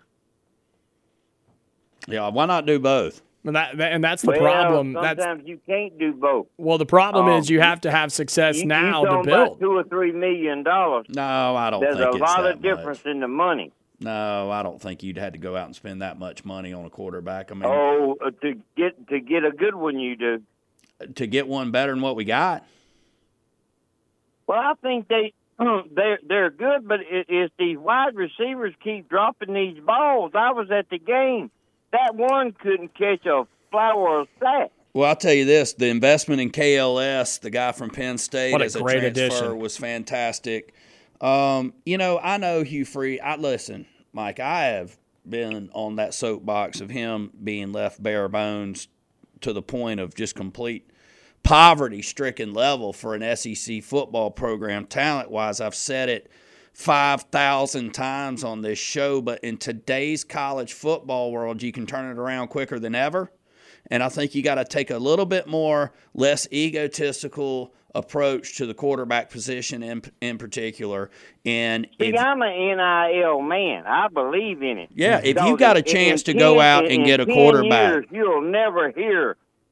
Yeah, why not do both? And that's the problem. Sometimes you can't do both. Well, the problem is you have to have success now to build. About $2 or $3 million. No, I don't think it's that much. There's a lot of difference in the money. No, I don't think you'd had to go out and spend that much money on a quarterback. I mean, to get a good one, you do. To get one better than what we got. Well, I think they're good, but it's these wide receivers keep dropping these balls. I was at the game. That one couldn't catch a flower of sack. Well, I'll tell you this: the investment in KLS, the guy from Penn State, as a great transfer, addition. was fantastic. You know, I know Hugh Freeze. Listen, Mike, I have been on that soapbox of him being left bare bones to the point of just complete poverty-stricken level for an SEC football program, talent-wise. I've said it 5,000 times on this show, but in today's college football world, you can turn it around quicker than ever. And I think you got to take a little bit more, less egotistical approach to the quarterback position in particular. And I'm an NIL man. I believe in it. Yeah, if you got a chance to go out and get a quarterback, you'll never hear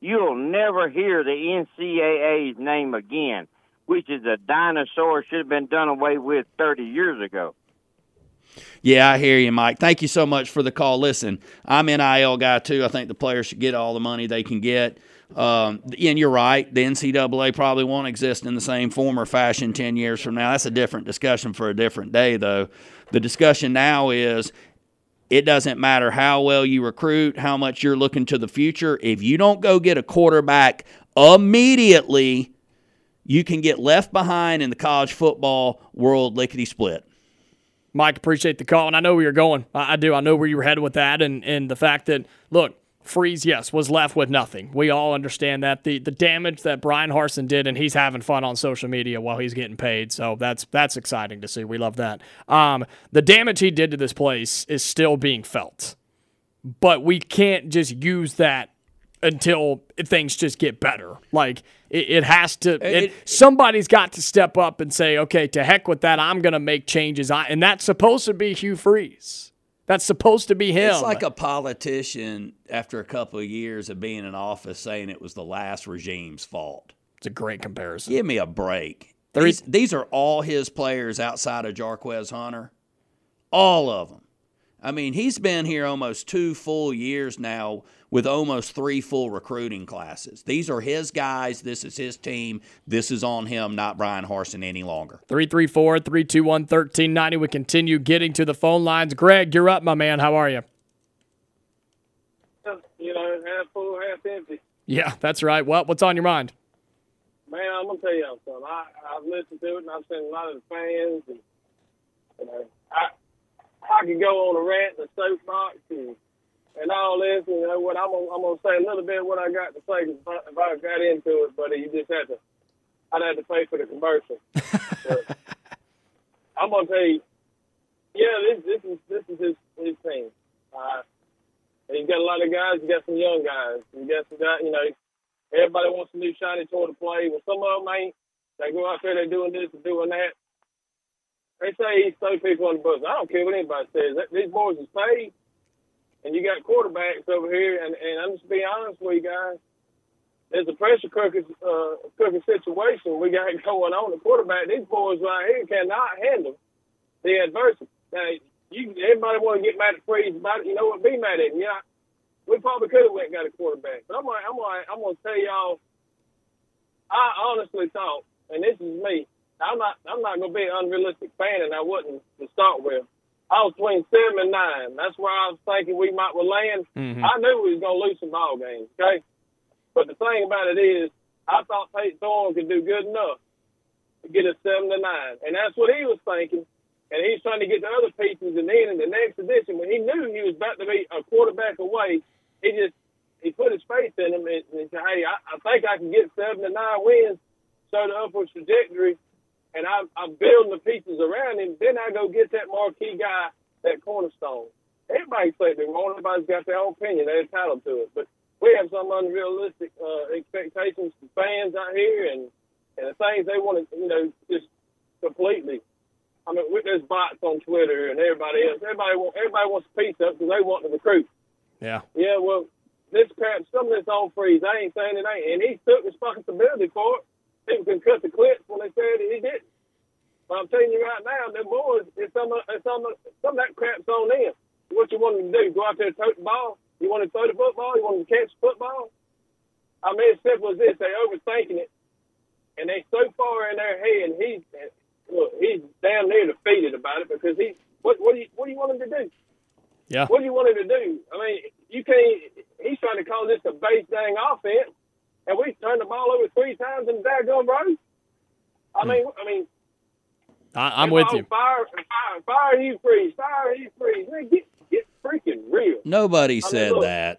the NCAA's name again, which is a dinosaur, should have been done away with 30 years ago. Yeah, I hear you, Mike. Thank you so much for the call. Listen, I'm NIL guy too. I think the players should get all the money they can get. And you're right. The NCAA probably won't exist in the same form or fashion 10 years from now. That's a different discussion for a different day, though. The discussion now is it doesn't matter how well you recruit, how much you're looking to the future. If you don't go get a quarterback immediately, you can get left behind in the college football world lickety-split. Mike, appreciate the call, and I know where you're going. I do. I know where you were headed with that, and the fact that, look, Freeze, yes, was left with nothing. We all understand that. The damage that Brian Harsin did, and he's having fun on social media while he's getting paid, so that's exciting to see. We love that. The damage he did to this place is still being felt, but we can't just use that until things just get better. Like, it has to somebody's got to step up and say, okay, to heck with that, I'm going to make changes. And that's supposed to be Hugh Freeze. That's supposed to be him. It's like a politician after a couple of years of being in office saying it was the last regime's fault. It's a great comparison. Give me a break. These are all his players outside of Jarquez Hunter. All of them. I mean, he's been here almost 2 full years now with almost 3 full recruiting classes. These are his guys. This is his team. This is on him, not Brian Harsin any longer. 334-321-1390. We continue getting to the phone lines. Greg, you're up, my man. How are you? You know, half full, half empty. Yeah, that's right. What's on your mind? Man, I'm gonna tell you something. I've listened to it, and I've seen a lot of the fans, and you know, I can go on a rant, the soapbox, and all this. And you know what? I'm gonna say a little bit of what I got to say. If I got into it, buddy, I'd have to pay for the commercial. But I'm gonna tell you, yeah, this is his team. He's got a lot of guys. He's got some young guys. He's got some guys. You know, everybody wants a new shiny toy to play. Well, some of them ain't. They go out there, they're doing this and doing that. They say he's throwing people on the bus. I don't care what anybody says. These boys is paid, and you got quarterbacks over here. And I'm just being honest with you guys. There's a pressure cooker situation we got going on. The quarterback, these boys right here cannot handle the adversity. Now, everybody want to get mad at Freeze about it. You know what? Be mad at him. Yeah, we probably could have went and got a quarterback. But I'm gonna tell y'all. I honestly thought, and this is me. I'm not gonna be an unrealistic fan, and I wouldn't to start with. I was between 7 and 9. That's where I was thinking we might land. Mm-hmm. I knew we was gonna lose some ball games. Okay, but the thing about it is, I thought Peyton Thorne could do good enough to get us 7 to 9, and that's what he was thinking. And he's trying to get the other pieces, and then in the next edition, when he knew he was about to be a quarterback away, he put his faith in him and said, hey, I think I can get 7 to 9 wins, show the upward trajectory, and I'm building the pieces around him. Then I go get that marquee guy, that cornerstone. Everybody say they're wrong. Everybody's got their own opinion. They're entitled to it. But we have some unrealistic expectations from fans out here, and the things they want to, you know, just completely. I mean, there's bots on Twitter and everybody else. Everybody wants a piece of it because they want to recruit. Yeah. Yeah, well, this crap, some of this on Freeze, I ain't saying it ain't. And he took responsibility for it. People can cut the clips when they said he didn't. But I'm telling you right now, them boys, some of that crap's on them. What you want them to do, go out there and tote the ball? You want to throw the football? You want to catch the football? I mean, as simple as this. They're overthinking it. And they so far in their head, and he's damn near defeated about it because what do you want him to do? Yeah. What do you want him to do? I mean, you can't. He's trying to call this a base dang offense, and we turned the ball over 3 times in the daggone road. I mean, I'm with you. Fire Hugh Freeze. Fire Hugh Freeze. Man, get freaking real. Nobody said that.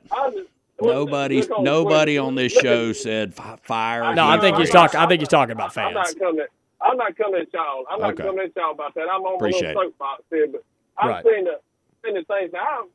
Nobody on this show said fire. No, I think he's talking about fans. I'm not coming at y'all. I'm not coming at y'all about that. I'm on my little soapbox here, but I'm saying the things. Now,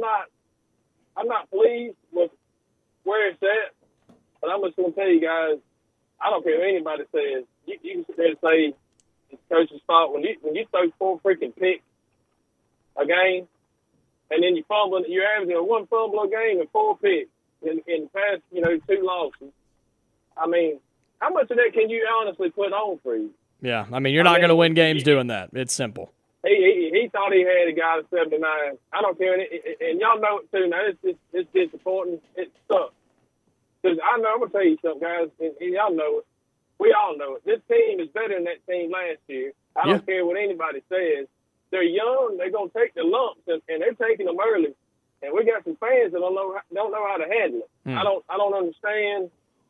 I'm not pleased with where it's at, but I'm just going to tell you guys, I don't care what anybody says. You can sit there and say it's coach's fault when you throw 4 freaking picks a game, and then you're averaging 1 fumble a game and 4 picks in the past, 2 losses. I mean, how much of that can you honestly put on for you? Yeah, I mean, you're not going to win games doing that. It's simple. He thought he had a guy at 79. I don't care, and y'all know it too. Now it's disappointing. It sucks. Because I'm gonna tell you something, guys, and y'all know it. We all know it. This team is better than that team last year. I don't care what anybody says. They're young. They're gonna take the lumps, and they're taking them early. And we got some fans that don't know how to handle it. I don't understand.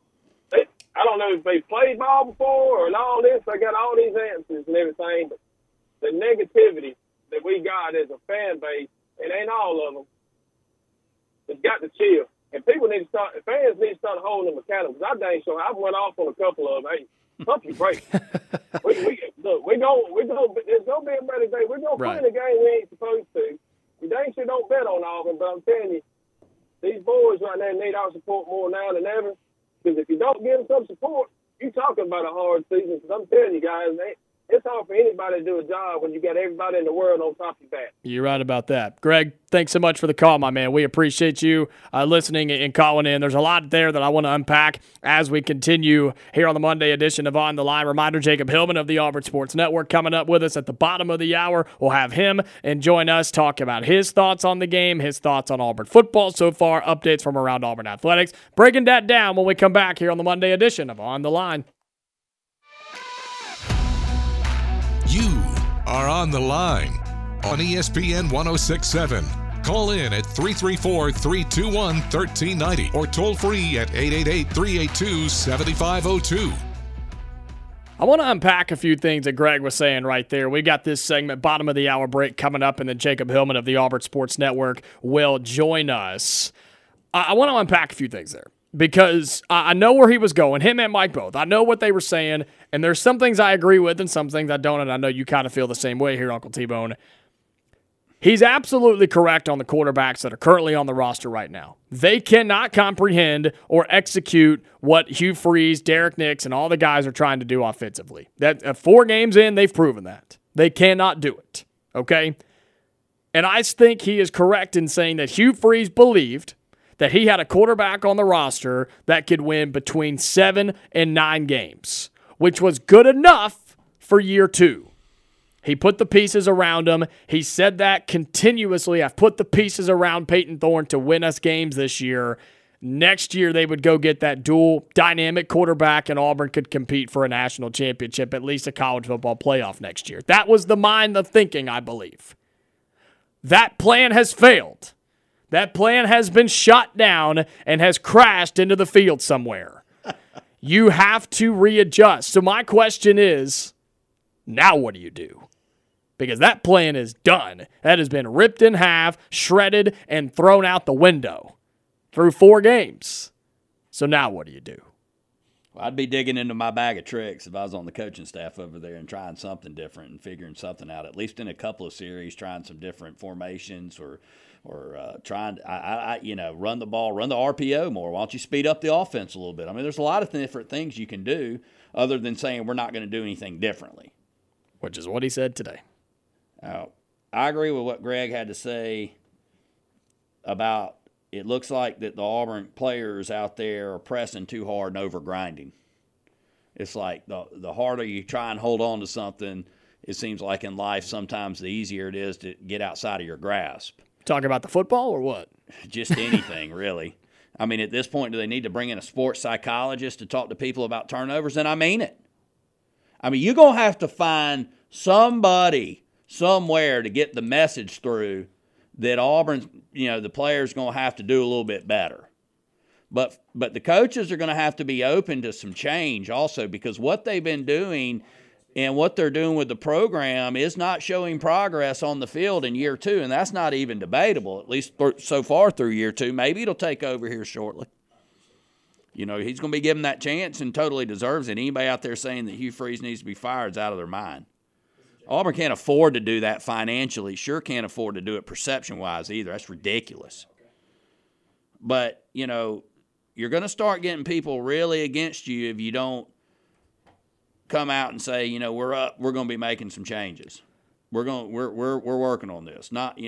I don't know if they played ball before or all this. They got all these answers and everything, but the negativity that we got as a fan base, it ain't all of them. It's got to chill. And fans need to start holding them accountable. Because I dang sure I went off on a couple of them. Hey, pump your brakes. There's going to be a better day. We're going to play in a game we ain't supposed to. You dang sure don't bet on Auburn, but I'm telling you, these boys right now need our support more now than ever. Because if you don't give them some support, you're talking about a hard season. Because I'm telling you guys, it's hard for anybody to do a job when you got everybody in the world on top of your back. You're right about that. Greg, thanks so much for the call, my man. We appreciate you listening and calling in. There's a lot there that I want to unpack as we continue here on the Monday edition of On the Line. Reminder, Jacob Hillman of the Auburn Sports Network coming up with us at the bottom of the hour. We'll have him and join us, talk about his thoughts on the game, his thoughts on Auburn football so far, updates from around Auburn athletics. Breaking that down when we come back here on the Monday edition of On the Line. You are on the line on ESPN 106.7. Call in at 334-321-1390 or toll free at 888-382-7502. I want to unpack a few things that Greg was saying right there. We got this segment, bottom of the hour break, coming up, and then Jacob Hillman of the Auburn Sports Network will join us. I want to unpack a few things there because I know where he was going, him and Mike both. I know what they were saying, and there's some things I agree with and some things I don't, and I know you kind of feel the same way here, Uncle T-Bone. He's absolutely correct on the quarterbacks that are currently on the roster right now. They cannot comprehend or execute what Hugh Freeze, Derek Nix, and all the guys are trying to do offensively. That 4 games in, they've proven that. They cannot do it, okay? And I think he is correct in saying that Hugh Freeze believed that he had a quarterback on the roster that could win between 7 and 9 games, which was good enough for year 2. He put the pieces around him. He said that continuously. I've put the pieces around Peyton Thorne to win us games this year. Next year, they would go get that dual dynamic quarterback, and Auburn could compete for a national championship, at least a college football playoff next year. That was the mind of thinking, I believe. That plan has failed. That plan has been shot down and has crashed into the field somewhere. You have to readjust. So my question is, now what do you do? Because that plan is done. That has been ripped in half, shredded, and thrown out the window through 4 games. So now what do you do? Well, I'd be digging into my bag of tricks if I was on the coaching staff over there and trying something different and figuring something out, at least in a couple of series, trying some different formations or trying to, run the ball, run the RPO more. Why don't you speed up the offense a little bit? I mean, there's a lot of different things you can do other than saying we're not going to do anything differently. Which is what he said today. I agree with what Greg had to say about it looks like that the Auburn players out there are pressing too hard and overgrinding. It's like the harder you try and hold on to something, it seems like in life sometimes the easier it is to get outside of your grasp. Talking about the football or what? Just anything, really. I mean, at this point, do they need to bring in a sports psychologist to talk to people about turnovers? And I mean it. I mean, you're going to have to find somebody somewhere to get the message through that Auburn, the players are going to have to do a little bit better. But the coaches are going to have to be open to some change also, because what they've been doing and what they're doing with the program is not showing progress on the field in year 2, and that's not even debatable, at least so far through year 2. Maybe it'll take over here shortly. He's going to be given that chance and totally deserves it. Anybody out there saying that Hugh Freeze needs to be fired is out of their mind. Auburn can't afford to do that financially. Sure can't afford to do it perception-wise either. That's ridiculous. But, you're going to start getting people really against you if you don't come out and say, we're up, we're going to be making some changes. We're working on this.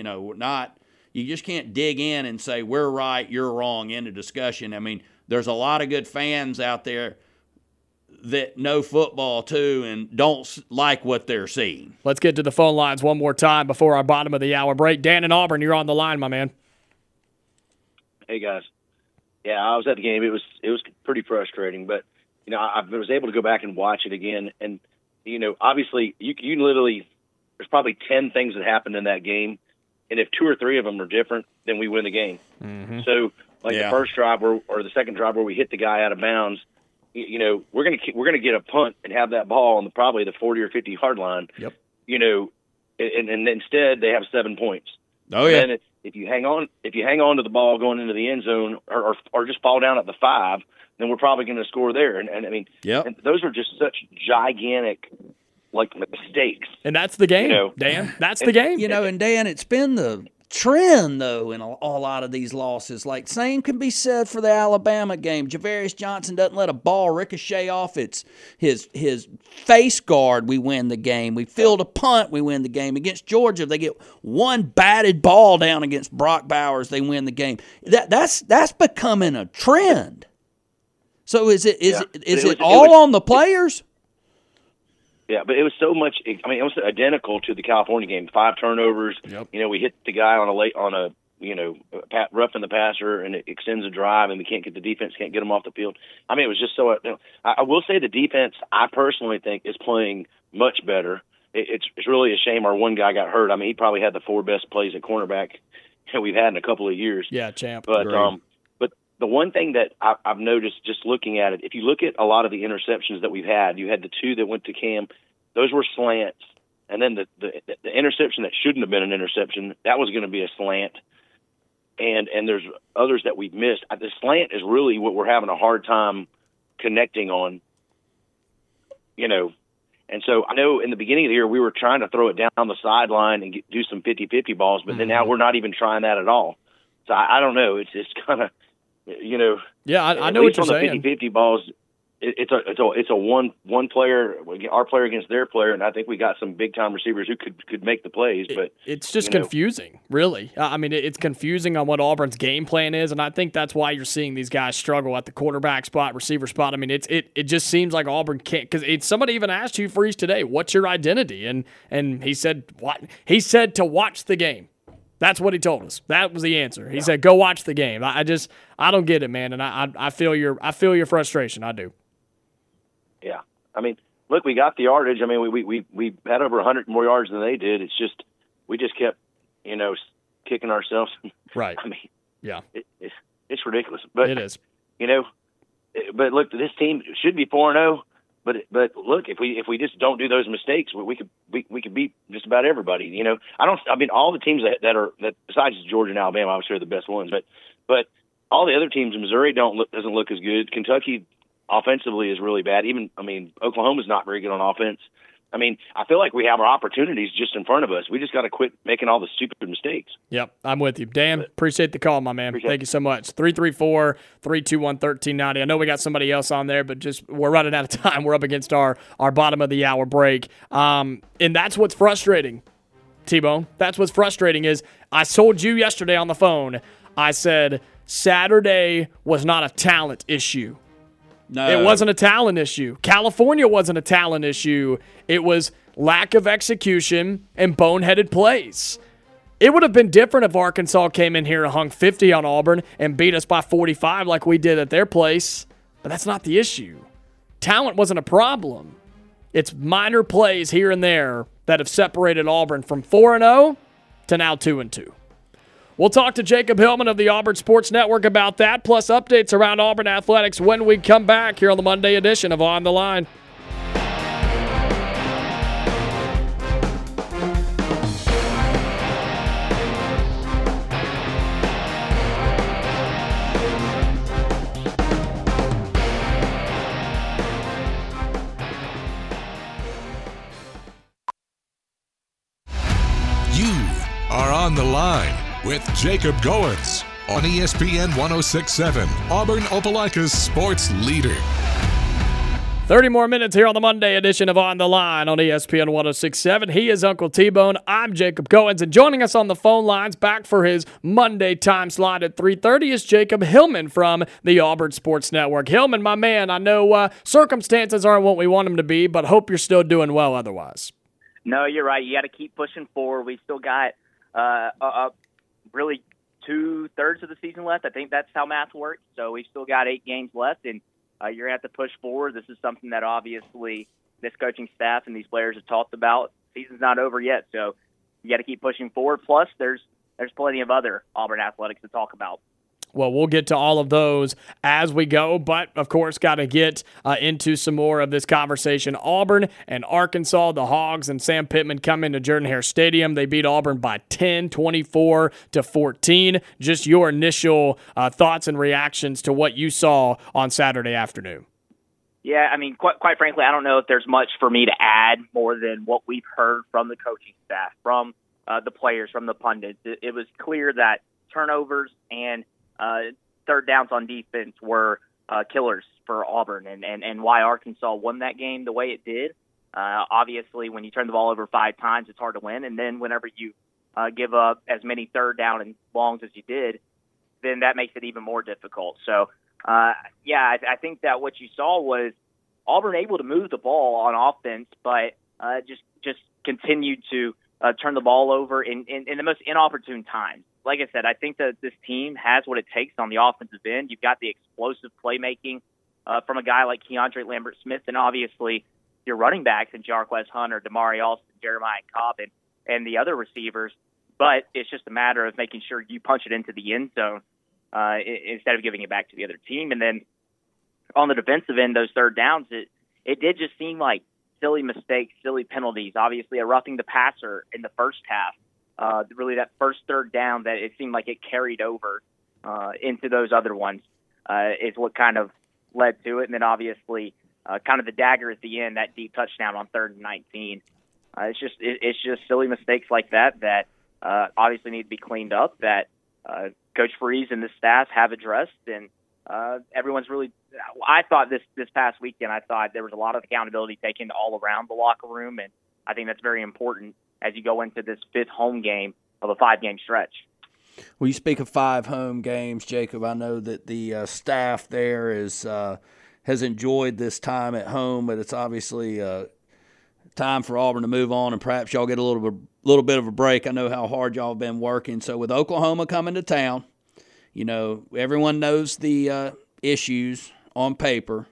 You just can't dig in and say we're right, you're wrong, end of discussion. I mean, there's a lot of good fans out there that know football too and don't like what they're seeing. Let's get to the phone lines one more time before our bottom of the hour break. Dan in Auburn, you're on the line, my man. Hey guys, yeah, I was at the game. It was pretty frustrating, but I was able to go back and watch it again, and obviously you literally there's probably 10 things that happened in that game, and if 2 or 3 of them are different, then we win the game. Mm-hmm. So the first drive or the second drive where we hit the guy out of bounds, we're gonna get a punt and have that ball on probably the 40 or 50 yard line. Yep. And instead they have 7 points. Oh yeah. And if you hang on to the ball going into the end zone or just fall down at the 5, then we're probably going to score there. And I mean, and those are just such gigantic mistakes. And that's the game, Dan. That's the game. And Dan, it's been the trend, though, in a lot of these losses. Like, same can be said for the Alabama game. Javarius Johnson doesn't let a ball ricochet off his face guard. We win the game. We field a punt. We win the game. Against Georgia, they get one batted ball down against Brock Bowers. They win the game. That's becoming a trend. So is it all on the players? Yeah, but it was so much. It was identical to the California game. 5 turnovers. Yep. We hit the guy roughing the passer, and it extends a drive, and we can't get the defense, can't get them off the field. I mean, it was just so. I will say the defense, I personally think, is playing much better. It's really a shame our one guy got hurt. I mean, he probably had the 4 best plays at cornerback we've had in a couple of years. Yeah, champ. But the one thing that I've noticed just looking at it, if you look at a lot of the interceptions that we've had, you had the 2 that went to Cam, those were slants. And then the interception that shouldn't have been an interception, that was going to be a slant. And there's others that we've missed. The slant is really what we're having a hard time connecting on, you know. And so I know in the beginning of the year we were trying to throw it down the sideline and do some 50-50 balls, but then now we're not even trying that at all. So I don't know. It's kind of, you know. Yeah, I know what you're saying. On the 50-50 balls, it's a one player, our player against their player, and I think we got some big time receivers who could make the plays. But it's just confusing, really. I mean, it's confusing on what Auburn's game plan is, and I think that's why you're seeing these guys struggle at the quarterback spot, receiver spot. I mean, it just seems like Auburn can't, because somebody even asked Hugh Freeze today, "What's your identity?" And he said, "What?" He said to watch the game. That's what he told us. That was the answer. He said, "Go watch the game." I don't get it, man, and I feel your frustration. I do. Yeah, I mean, look, we got the yardage. I mean, we had over 100 more yards than they did. It's just we just kept, you know, kicking ourselves. Right. I mean, yeah, it's ridiculous. But it is. You know, but look, this team should be 4-0. But look, if we just don't do those mistakes, we could beat just about everybody. You know, I mean, all the teams that besides Georgia and Alabama, obviously are the best ones. But all the other teams, Missouri doesn't look as good. Kentucky offensively is really bad. Oklahoma's not very good on offense. I mean, I feel like we have our opportunities just in front of us. We just got to quit making all the stupid mistakes. Yep, I'm with you. Dan, appreciate the call, my man. Thank you so much. 334-321-1390. I know we got somebody else on there, but we're running out of time. We're up against our bottom of the hour break. And that's what's frustrating, T-Bone. That's what's frustrating is I told you yesterday on the phone, I said Saturday was not a talent issue. No. It wasn't a talent issue. California wasn't a talent issue. It was lack of execution and boneheaded plays. It would have been different if Arkansas came in here and hung 50 on Auburn and beat us by 45 like we did at their place, but that's not the issue. Talent wasn't a problem. It's minor plays here and there that have separated Auburn from 4-0 to now 2-2. We'll talk to Jacob Hillman of the Auburn Sports Network about that, plus updates around Auburn athletics when we come back here on the Monday edition of On the Line. You are On the Line with Jacob Goins on ESPN 106.7, Auburn Opelika's sports leader. 30 more minutes here on the Monday edition of On the Line on ESPN 106.7. He is Uncle T-Bone. I'm Jacob Goins, and joining us on the phone lines back for his Monday time slot at 3:30 is Jacob Hillman from the Auburn Sports Network. Hillman, my man, I know circumstances aren't what we want them to be, but hope you're still doing well otherwise. No, you're right. You got to keep pushing forward. We still got really 2/3 of the season left. I think that's how math works. So we've still got 8 games left, and you're going to have to push forward. This is something that obviously this coaching staff and these players have talked about. Season's not over yet, so you got to keep pushing forward. Plus, there's plenty of other Auburn athletics to talk about. Well, we'll get to all of those as we go, but of course, got to get into some more of this conversation. Auburn and Arkansas, the Hogs and Sam Pittman come into Jordan-Hare Stadium. They beat Auburn by 10, 24-14. Just your initial thoughts and reactions to what you saw on Saturday afternoon. Yeah, I mean, quite frankly, I don't know if there's much for me to add more than what we've heard from the coaching staff, from the players, from the pundits. It was clear that turnovers and third downs on defense were killers for Auburn, and why Arkansas won that game the way it did. Obviously, when you turn the ball over 5 times, it's hard to win, and then whenever you give up as many third down and longs as you did, then that makes it even more difficult. So, I think that what you saw was Auburn able to move the ball on offense, but just continued to turn the ball over in the most inopportune times. Like I said, I think that this team has what it takes on the offensive end. You've got the explosive playmaking from a guy like Keandre Lambert-Smith, and obviously your running backs in Jarquez Hunter, Damari Alston, Jeremiah Cobb, and the other receivers. But it's just a matter of making sure you punch it into the end zone. instead of giving it back to the other team. And then on the defensive end, those third downs, it did just seem like silly mistakes, silly penalties. Obviously, a roughing the passer in the first half, really that first third down that it seemed like it carried over into those other ones is what kind of led to it. And then obviously kind of the dagger at the end, that deep touchdown on 3rd and 19. It's just silly mistakes like that obviously need to be cleaned up, that Coach Freeze and the staff have addressed. And everyone's really – I thought this past weekend, I thought there was a lot of accountability taken all around the locker room, and I think that's very important as you go into this 5th home game of a 5-game stretch. Well, you speak of 5 home games, Jacob. I know that the staff there has enjoyed this time at home, but it's obviously time for Auburn to move on, and perhaps y'all get a little bit of a break. I know how hard y'all have been working. So with Oklahoma coming to town, everyone knows the issues on paper.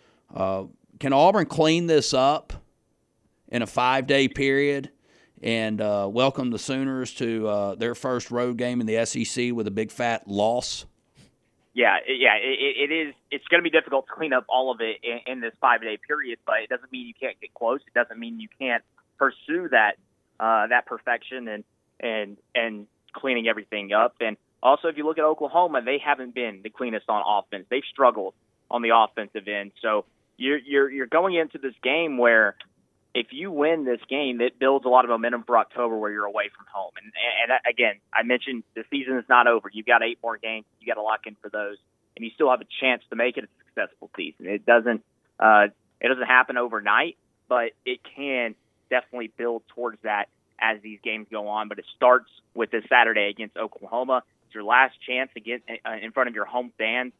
Can Auburn clean this up in a 5-day period and welcome the Sooners to their first road game in the SEC with a big fat loss? Yeah, it is. It's going to be difficult to clean up all of it in this 5-day period, but it doesn't mean you can't get close. It doesn't mean you can't pursue that perfection and cleaning everything up. And also, if you look at Oklahoma, they haven't been the cleanest on offense. They've struggled on the offensive end. So you're going into this game where if you win this game, it builds a lot of momentum for October where you're away from home. And again, I mentioned the season is not over. You've got 8 more games. You got to lock in for those, and you still have a chance to make it a successful season. It doesn't happen overnight, but it can definitely build towards that as these games go on. But it starts with this Saturday against Oklahoma. It's your last chance to get in front of your home fans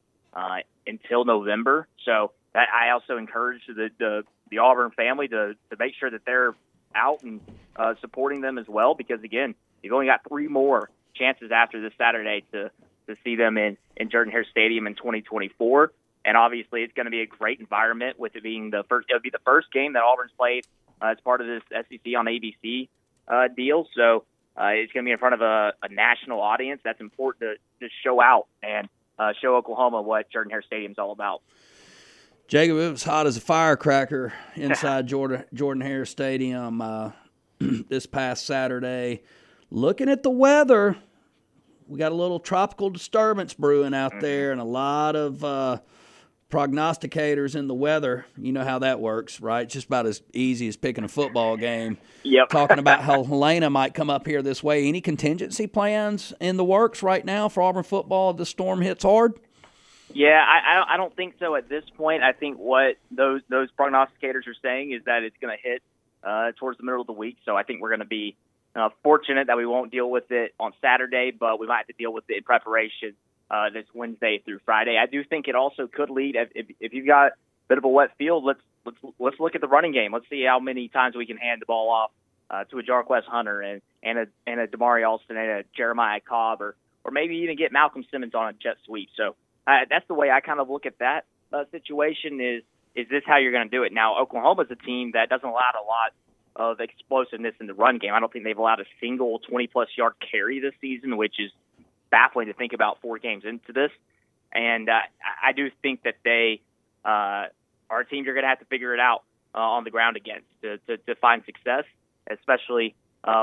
until November. So that I also encourage the Auburn family to make sure that they're out and supporting them as well, because, again, you've only got 3 more chances after this Saturday to see them in Jordan-Hare Stadium in 2024. And obviously it's going to be a great environment with it being the first. It'll be the first game that Auburn's played as part of this SEC on ABC deal. So it's going to be in front of a national audience. That's important to show out and show Oklahoma what Jordan-Hare Stadium's all about. Jacob, it was hot as a firecracker inside Jordan-Hare Stadium this past Saturday. Looking at the weather, we got a little tropical disturbance brewing out there and a lot of prognosticators in the weather. You know how that works, right? It's just about as easy as picking a football game. Yep. Talking about how Helena might come up here this way. Any contingency plans in the works right now for Auburn football if the storm hits hard? Yeah, I don't think so at this point. I think what those prognosticators are saying is that it's going to hit towards the middle of the week. So I think we're going to be fortunate that we won't deal with it on Saturday, but we might have to deal with it in preparation this Wednesday through Friday. I do think it also could lead if you've got a bit of a wet field. Let's look at the running game. Let's see how many times we can hand the ball off to a Jarquez Hunter and a Damari Alston and a Jeremiah Cobb, or maybe even get Malcolm Simmons on a jet sweep. So that's the way I kind of look at that situation. Is this how you're going to do it? Now, Oklahoma's a team that doesn't allow a lot of explosiveness in the run game. I don't think they've allowed a single 20-plus yard carry this season, which is baffling to think about 4 games into this. And I do think that they are a team you're going to have to figure it out on the ground against to find success, especially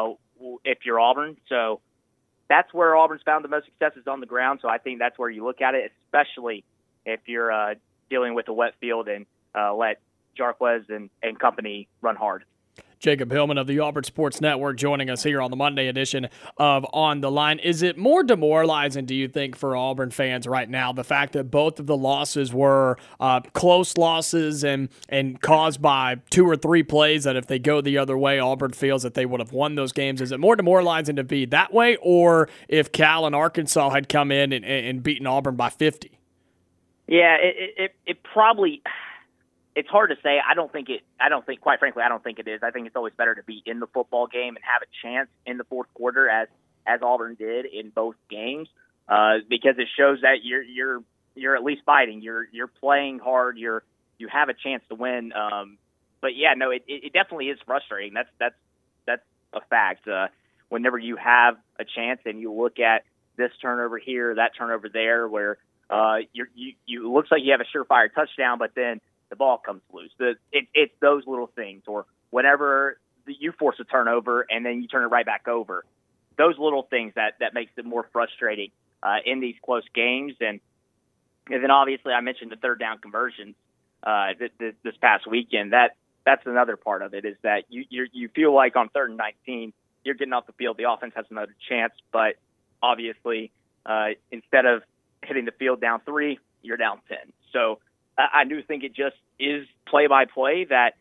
if you're Auburn. So that's where Auburn's found the most success is on the ground. So I think that's where you look at it, especially if you're dealing with a wet field and let Jarquez and company run hard. Jacob Hillman of the Auburn Sports Network joining us here on the Monday edition of On the Line. Is it more demoralizing, do you think, for Auburn fans right now, the fact that both of the losses were close losses and caused by 2 or 3 plays that if they go the other way, Auburn feels that they would have won those games? Is it more demoralizing to be that way, or if Cal and Arkansas had come in and beaten Auburn by 50? Yeah, it probably – it's hard to say. Quite frankly, I don't think it is. I think it's always better to be in the football game and have a chance in the fourth quarter as Auburn did in both games, because it shows that you're at least fighting. You're playing hard. You have a chance to win. But yeah, no, it definitely is frustrating. That's a fact. Whenever you have a chance and you look at this turnover here, that turnover there, where you looks like you have a surefire touchdown, but then the ball comes loose. It's those little things, or whenever you force a turnover and then you turn it right back over. Those little things that makes it more frustrating in these close games. And then obviously I mentioned the third down conversions this past weekend. That's another part of it, is that you feel like on 3rd and 19, you're getting off the field, the offense has another chance, but obviously instead of hitting the field down 3, you're down 10. So I do think it just is play-by-play that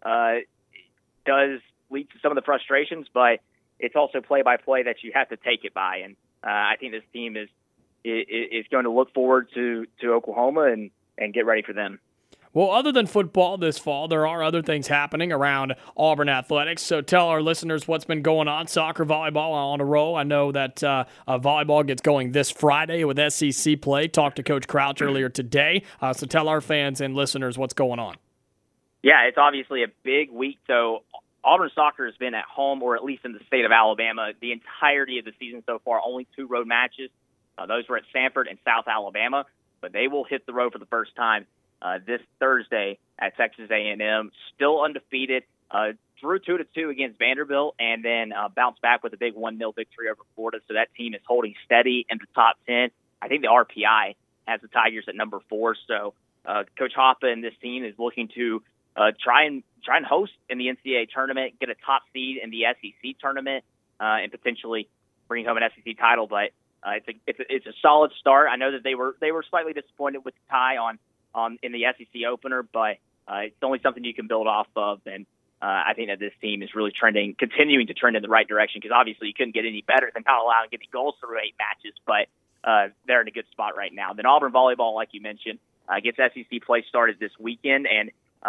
does lead to some of the frustrations, but it's also play-by-play that you have to take it by. And I think this team is going to look forward to Oklahoma and get ready for them. Well, other than football this fall, there are other things happening around Auburn athletics. So tell our listeners what's been going on. Soccer, volleyball on a roll. I know that volleyball gets going this Friday with SEC play. Talked to Coach Crouch earlier today. So tell our fans and listeners what's going on. Yeah, it's obviously a big week. So Auburn soccer has been at home, or at least in the state of Alabama, the entirety of the season so far. Only 2 road matches. Those were at Sanford and South Alabama. But they will hit the road for the first time this Thursday at Texas A&M. Still undefeated. Drew 2-2 against Vanderbilt, and then bounced back with a big 1-0 victory over Florida. So that team is holding steady in the top 10. I think the RPI has the Tigers at number 4. So Coach Hoppa and this team is looking to try and host in the NCAA tournament, get a top seed in the SEC tournament, and potentially bring home an SEC title. But it's a solid start. I know that they were slightly disappointed with the tie in the SEC opener, but it's only something you can build off of. And I think that this team is really continuing to trend in the right direction, because obviously you couldn't get any better than not allowing any goals through 8 matches, but they're in a good spot right now. Then Auburn volleyball, like you mentioned, gets SEC play started this weekend, and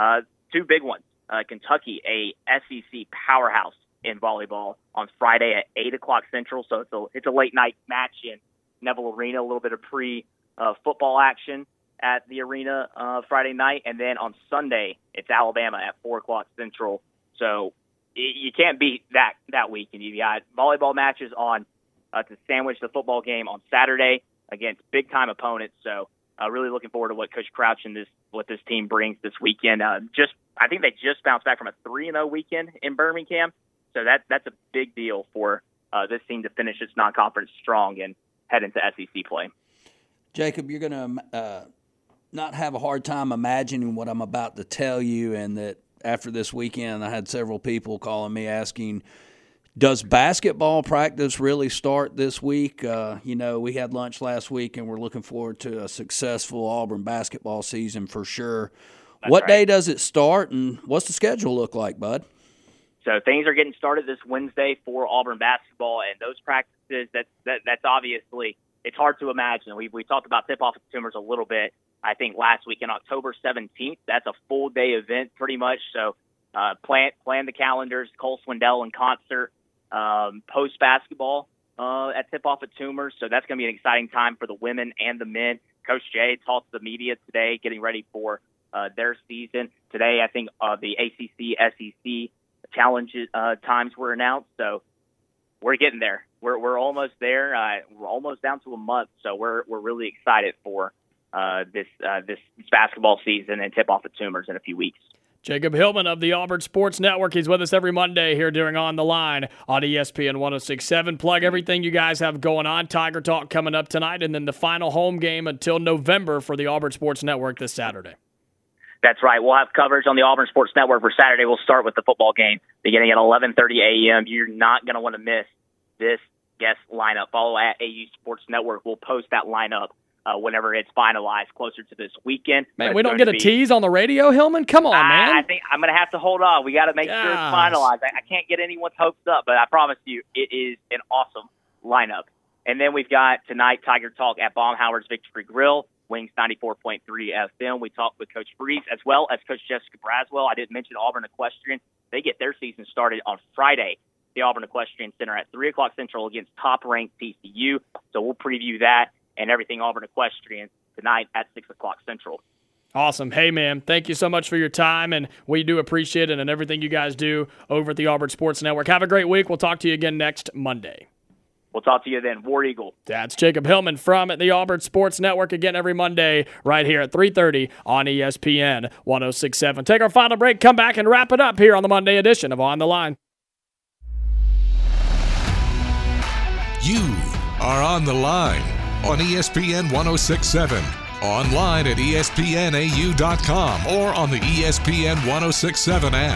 2 big ones. Kentucky, a SEC powerhouse in volleyball, on Friday at 8 o'clock Central, so it's a late night match in Neville Arena, a little bit of pre-football action at the arena Friday night, and then on Sunday it's Alabama at 4 o'clock Central. So you can't beat that week. And you got volleyball matches on to sandwich the football game on Saturday against big time opponents. So really looking forward to what Coach Crouch and what this team brings this weekend. I think they just bounced back from a 3-0 weekend in Birmingham, so that's a big deal for this team to finish its non-conference strong and head into SEC play. Jacob, you're going to not have a hard time imagining what I'm about to tell you, and that after this weekend I had several people calling me asking, does basketball practice really start this week? We had lunch last week, and we're looking forward to a successful Auburn basketball season for sure. What day does it start, and what's the schedule look like, bud? So things are getting started this Wednesday for Auburn basketball, and those practices, that's obviously, it's hard to imagine. We talked about tip-off tumors a little bit, I think, last week. On October 17th, that's a full-day event pretty much. So plan the calendars, Cole Swindell in concert, post-basketball at tip-off at Tumors. So that's going to be an exciting time for the women and the men. Coach Jay talked to the media today, getting ready for their season. Today, I think the ACC, SEC challenges times were announced. So we're getting there. We're almost there. We're almost down to a month. So we're really excited for this basketball season and tip-off at Tumors in a few weeks. Jacob Hillman of the Auburn Sports Network. He's with us every Monday here during On the Line on ESPN 106.7. Plug everything you guys have going on. Tiger Talk coming up tonight, and then the final home game until November for the Auburn Sports Network this Saturday. That's right. We'll have coverage on the Auburn Sports Network for Saturday. We'll start with the football game beginning at 11:30 a.m. You're not going to want to miss this guest lineup. Follow at AU Sports Network. We'll post that lineup whenever it's finalized closer to this weekend. Man, we don't get a tease on the radio, Hillman? Come on, man. I think I'm going to have to hold on. We got to make sure it's finalized. I can't get anyone's hopes up, but I promise you it is an awesome lineup. And then we've got tonight Tiger Talk at Baumhower's Victory Grill, Wings 94.3 FM. We talked with Coach Freeze as well as Coach Jessica Braswell. I didn't mention Auburn Equestrian. They get their season started on Friday, the Auburn Equestrian Center at 3 o'clock Central against top-ranked TCU. So we'll preview that and everything Auburn Equestrian tonight at 6 o'clock Central. Awesome. Hey, man, thank you so much for your time, and we do appreciate it and everything you guys do over at the Auburn Sports Network. Have a great week. We'll talk to you again next Monday. We'll talk to you then. War Eagle. That's Jacob Hillman from the Auburn Sports Network again every Monday right here at 3:30 on ESPN 106.7. Take our final break, come back, and wrap it up here on the Monday edition of On the Line. You are on the line on ESPN 106.7, online at espnau.com, or on the ESPN 106.7 app.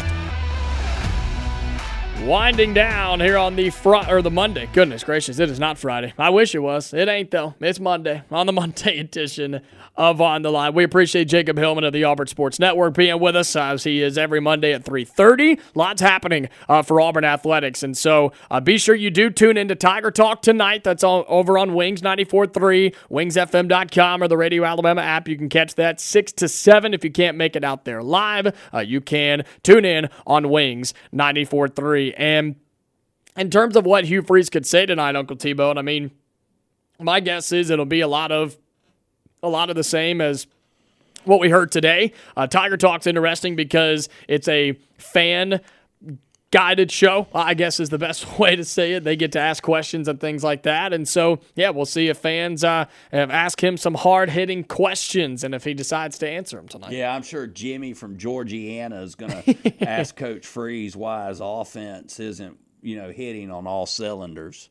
Winding down here on the Monday. Goodness gracious, it is not Friday. I wish it was. It ain't, though. It's Monday on the Monday edition of On the Line. We appreciate Jacob Hillman of the Auburn Sports Network being with us, as he is every Monday at 3:30. Lots happening for Auburn Athletics, and so be sure you do tune into Tiger Talk tonight. That's over on Wings 94.3, wingsfm.com, or the Radio Alabama app. You can catch that 6 to 7. If you can't make it out there live, you can tune in on Wings 94.3. And in terms of what Hugh Freeze could say tonight, Uncle T-Bone, I mean, my guess is it'll be a lot of the same as what we heard today. Tiger Talk's interesting because it's a fan-guided show, I guess is the best way to say it. They get to ask questions and things like that. And so, yeah, we'll see if fans ask him some hard-hitting questions and if he decides to answer them tonight. Yeah, I'm sure Jimmy from Georgiana is going to ask Coach Freeze why his offense isn't, hitting on all cylinders.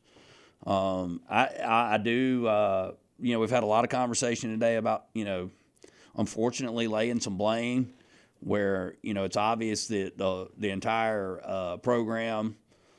I do, we've had a lot of conversation today about, unfortunately laying some blame where, it's obvious that the entire program,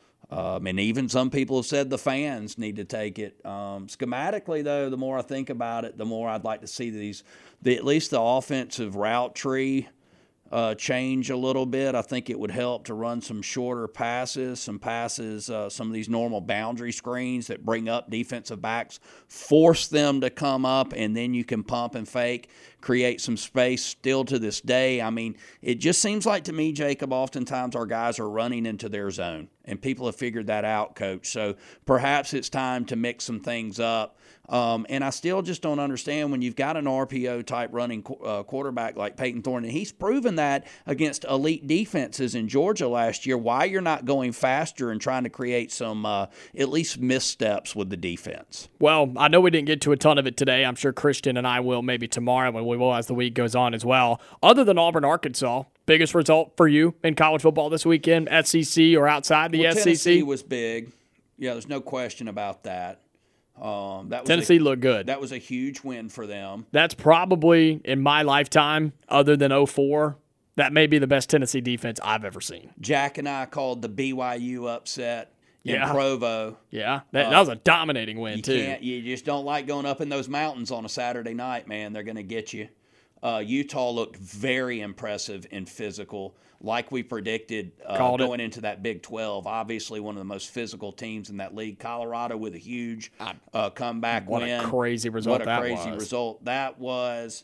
and even some people have said the fans need to take it. Schematically, though, the more I think about it, the more I'd like to see at least the offensive route tree change a little bit. I think it would help to run some shorter passes, some of these normal boundary screens that bring up defensive backs, force them to come up, and then you can pump and fake, create some space. Still to this day, I mean, it just seems like to me, Jacob, oftentimes our guys are running into their zone, and people have figured that out, Coach. So perhaps it's time to mix some things up. And I still just don't understand when you've got an RPO-type running quarterback like Peyton Thorne, and he's proven that against elite defenses in Georgia last year, why you're not going faster and trying to create some at least missteps with the defense. Well, I know we didn't get to a ton of it today. I'm sure Christian and I will maybe tomorrow, and we will as the week goes on as well. Other than Auburn, Arkansas, biggest result for you in college football this weekend, SEC or outside the SEC? Tennessee was big. Yeah, there's no question about that. Tennessee looked good. That was a huge win for them. That's probably, in my lifetime, other than 2004, that may be the best Tennessee defense I've ever seen. Jack and I called the BYU upset in Provo. Yeah, that was a dominating win, too. You just don't like going up in those mountains on a Saturday night, man. They're going to get you. Utah looked very impressive and physical, like we predicted going into that Big 12. Obviously, one of the most physical teams in that league. Colorado with a huge comeback win. What a crazy result that was. What a crazy result that was.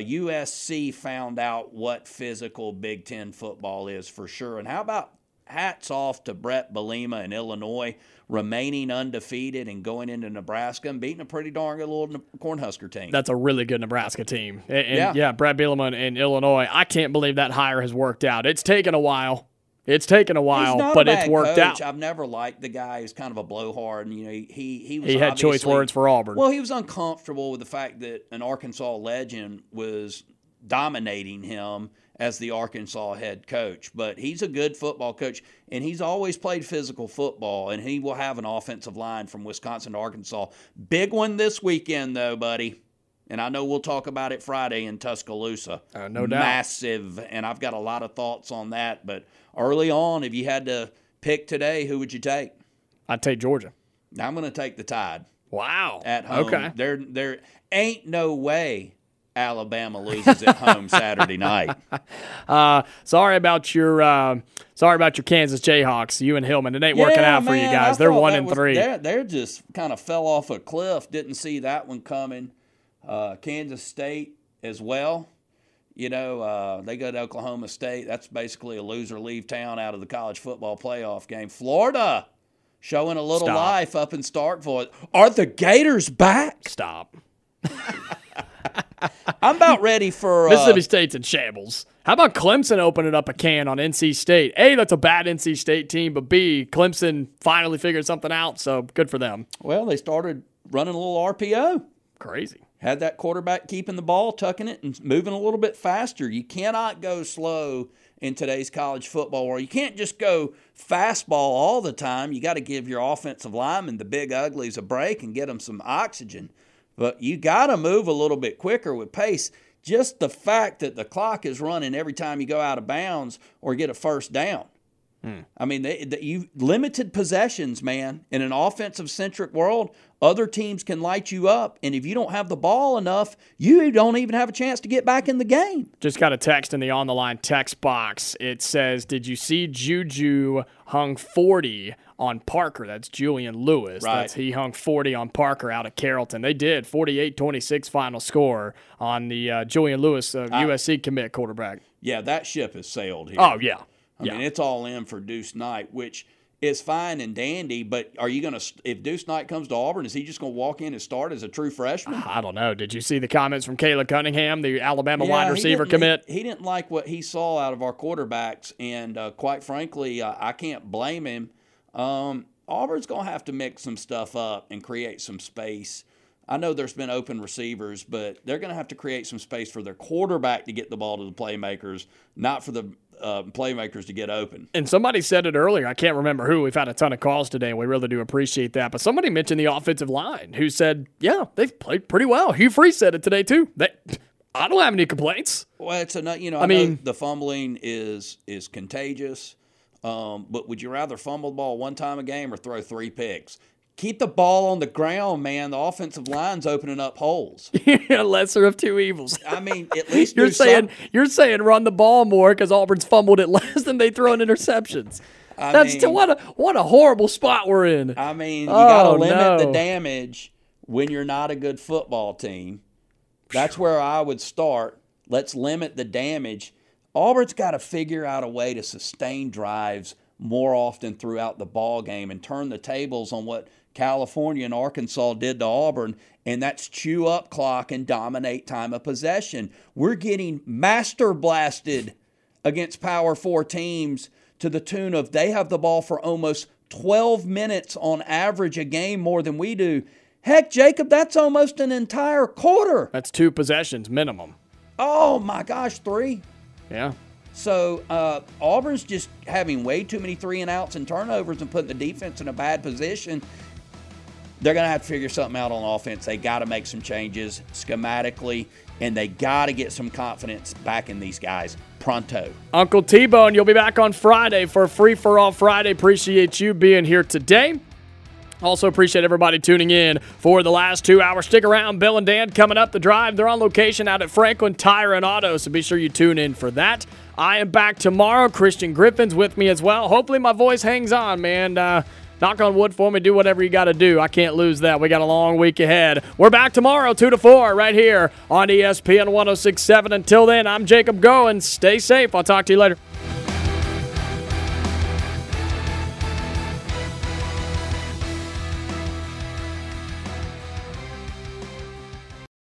USC found out what physical Big Ten football is for sure. And how about hats off to Brett Bielema in Illinois, remaining undefeated and going into Nebraska and beating a pretty darn good little Cornhusker team. That's a really good Nebraska team. And Brett Bielema in Illinois, I can't believe that hire has worked out. It's taken a while. But it's worked out. I've never liked the guy who's kind of a blowhard. And, he had choice words for Auburn. Well, he was uncomfortable with the fact that an Arkansas legend was dominating him as the Arkansas head coach. But he's a good football coach, and he's always played physical football, and he will have an offensive line from Wisconsin to Arkansas. Big one this weekend, though, buddy. And I know we'll talk about it Friday in Tuscaloosa. No doubt. Massive, and I've got a lot of thoughts on that. But early on, if you had to pick today, who would you take? I'd take Georgia. I'm going to take the Tide. Wow. At home. Okay. There ain't no way Alabama loses at home Saturday night. Sorry about your Kansas Jayhawks. You and Hillman, it ain't working out for you guys. They're 1-3. They're just kind of fell off a cliff. Didn't see that one coming. Kansas State as well. They go to Oklahoma State. That's basically a loser leave town out of the college football playoff game. Florida showing a little life up in Starkville. Are the Gators back? Stop. I'm about ready for Mississippi State's in shambles. How about Clemson opening up a can on NC State? A, that's a bad NC State team, but B, Clemson finally figured something out, so good for them. Well, they started running a little RPO. Crazy. Had that quarterback keeping the ball, tucking it, and moving a little bit faster. You cannot go slow in today's college football world. You can't just go fastball all the time. You got to give your offensive linemen, the big uglies, a break and get them some oxygen. But you got to move a little bit quicker with pace. Just the fact that the clock is running every time you go out of bounds or get a first down. I mean, you limited possessions, man. In an offensive-centric world, other teams can light you up, and if you don't have the ball enough, you don't even have a chance to get back in the game. Just got a text in the On the Line text box. It says, did you see Juju hung 40 on Parker? That's Julian Lewis. Right. He hung 40 on Parker out of Carrollton. They did. 48-26 final score on the Julian Lewis USC commit quarterback. Yeah, that ship has sailed here. Oh, yeah. I mean, it's all in for Deuce Knight, which is fine and dandy, but are you going to – if Deuce Knight comes to Auburn, is he just going to walk in and start as a true freshman? I don't know. Did you see the comments from Caleb Cunningham, the Alabama wide receiver commit? He didn't like what he saw out of our quarterbacks, and quite frankly, I can't blame him. Auburn's going to have to mix some stuff up and create some space. I know there's been open receivers, but they're going to have to create some space for their quarterback to get the ball to the playmakers, not for the playmakers to get open. And somebody said it earlier. I can't remember who. We've had a ton of calls today, and we really do appreciate that. But somebody mentioned the offensive line who said, yeah, they've played pretty well. Hugh Freeze said it today, too. I don't have any complaints. Well, it's I mean, the fumbling is contagious, but would you rather fumble the ball one time a game or throw 3 picks? Keep the ball on the ground, man. The offensive line's opening up holes. Lesser of two evils. I mean, at least you're saying run the ball more because Auburn's fumbled it less than they throw in interceptions. What a horrible spot we're in. I mean, you got to limit the damage when you're not a good football team. That's where I would start. Let's limit the damage. Auburn's got to figure out a way to sustain drives more often throughout the ball game and turn the tables on what California and Arkansas did to Auburn, and that's chew up clock and dominate time of possession. We're getting master blasted against Power 4 teams to the tune of they have the ball for almost 12 minutes on average a game more than we do. Heck, Jacob, that's almost an entire quarter. That's 2 possessions minimum. Oh, my gosh, 3. Yeah. So Auburn's just having way too many 3-and-outs and turnovers and putting the defense in a bad position. They're going to have to figure something out on offense. They got to make some changes schematically, and they got to get some confidence back in these guys pronto. Uncle T-Bone, you'll be back on Friday for Free for All Friday. Appreciate you being here today. Also appreciate everybody tuning in for the last 2 hours. Stick around. Bill and Dan coming up the drive. They're on location out at Franklin Tire and Auto, so be sure you tune in for that. I am back tomorrow. Christian Griffin's with me as well. Hopefully my voice hangs on, man. Knock on wood for me. Do whatever you got to do. I can't lose that. We got a long week ahead. We're back tomorrow, 2 to 4, right here on ESPN 106.7. Until then, I'm Jacob Goins. Stay safe. I'll talk to you later.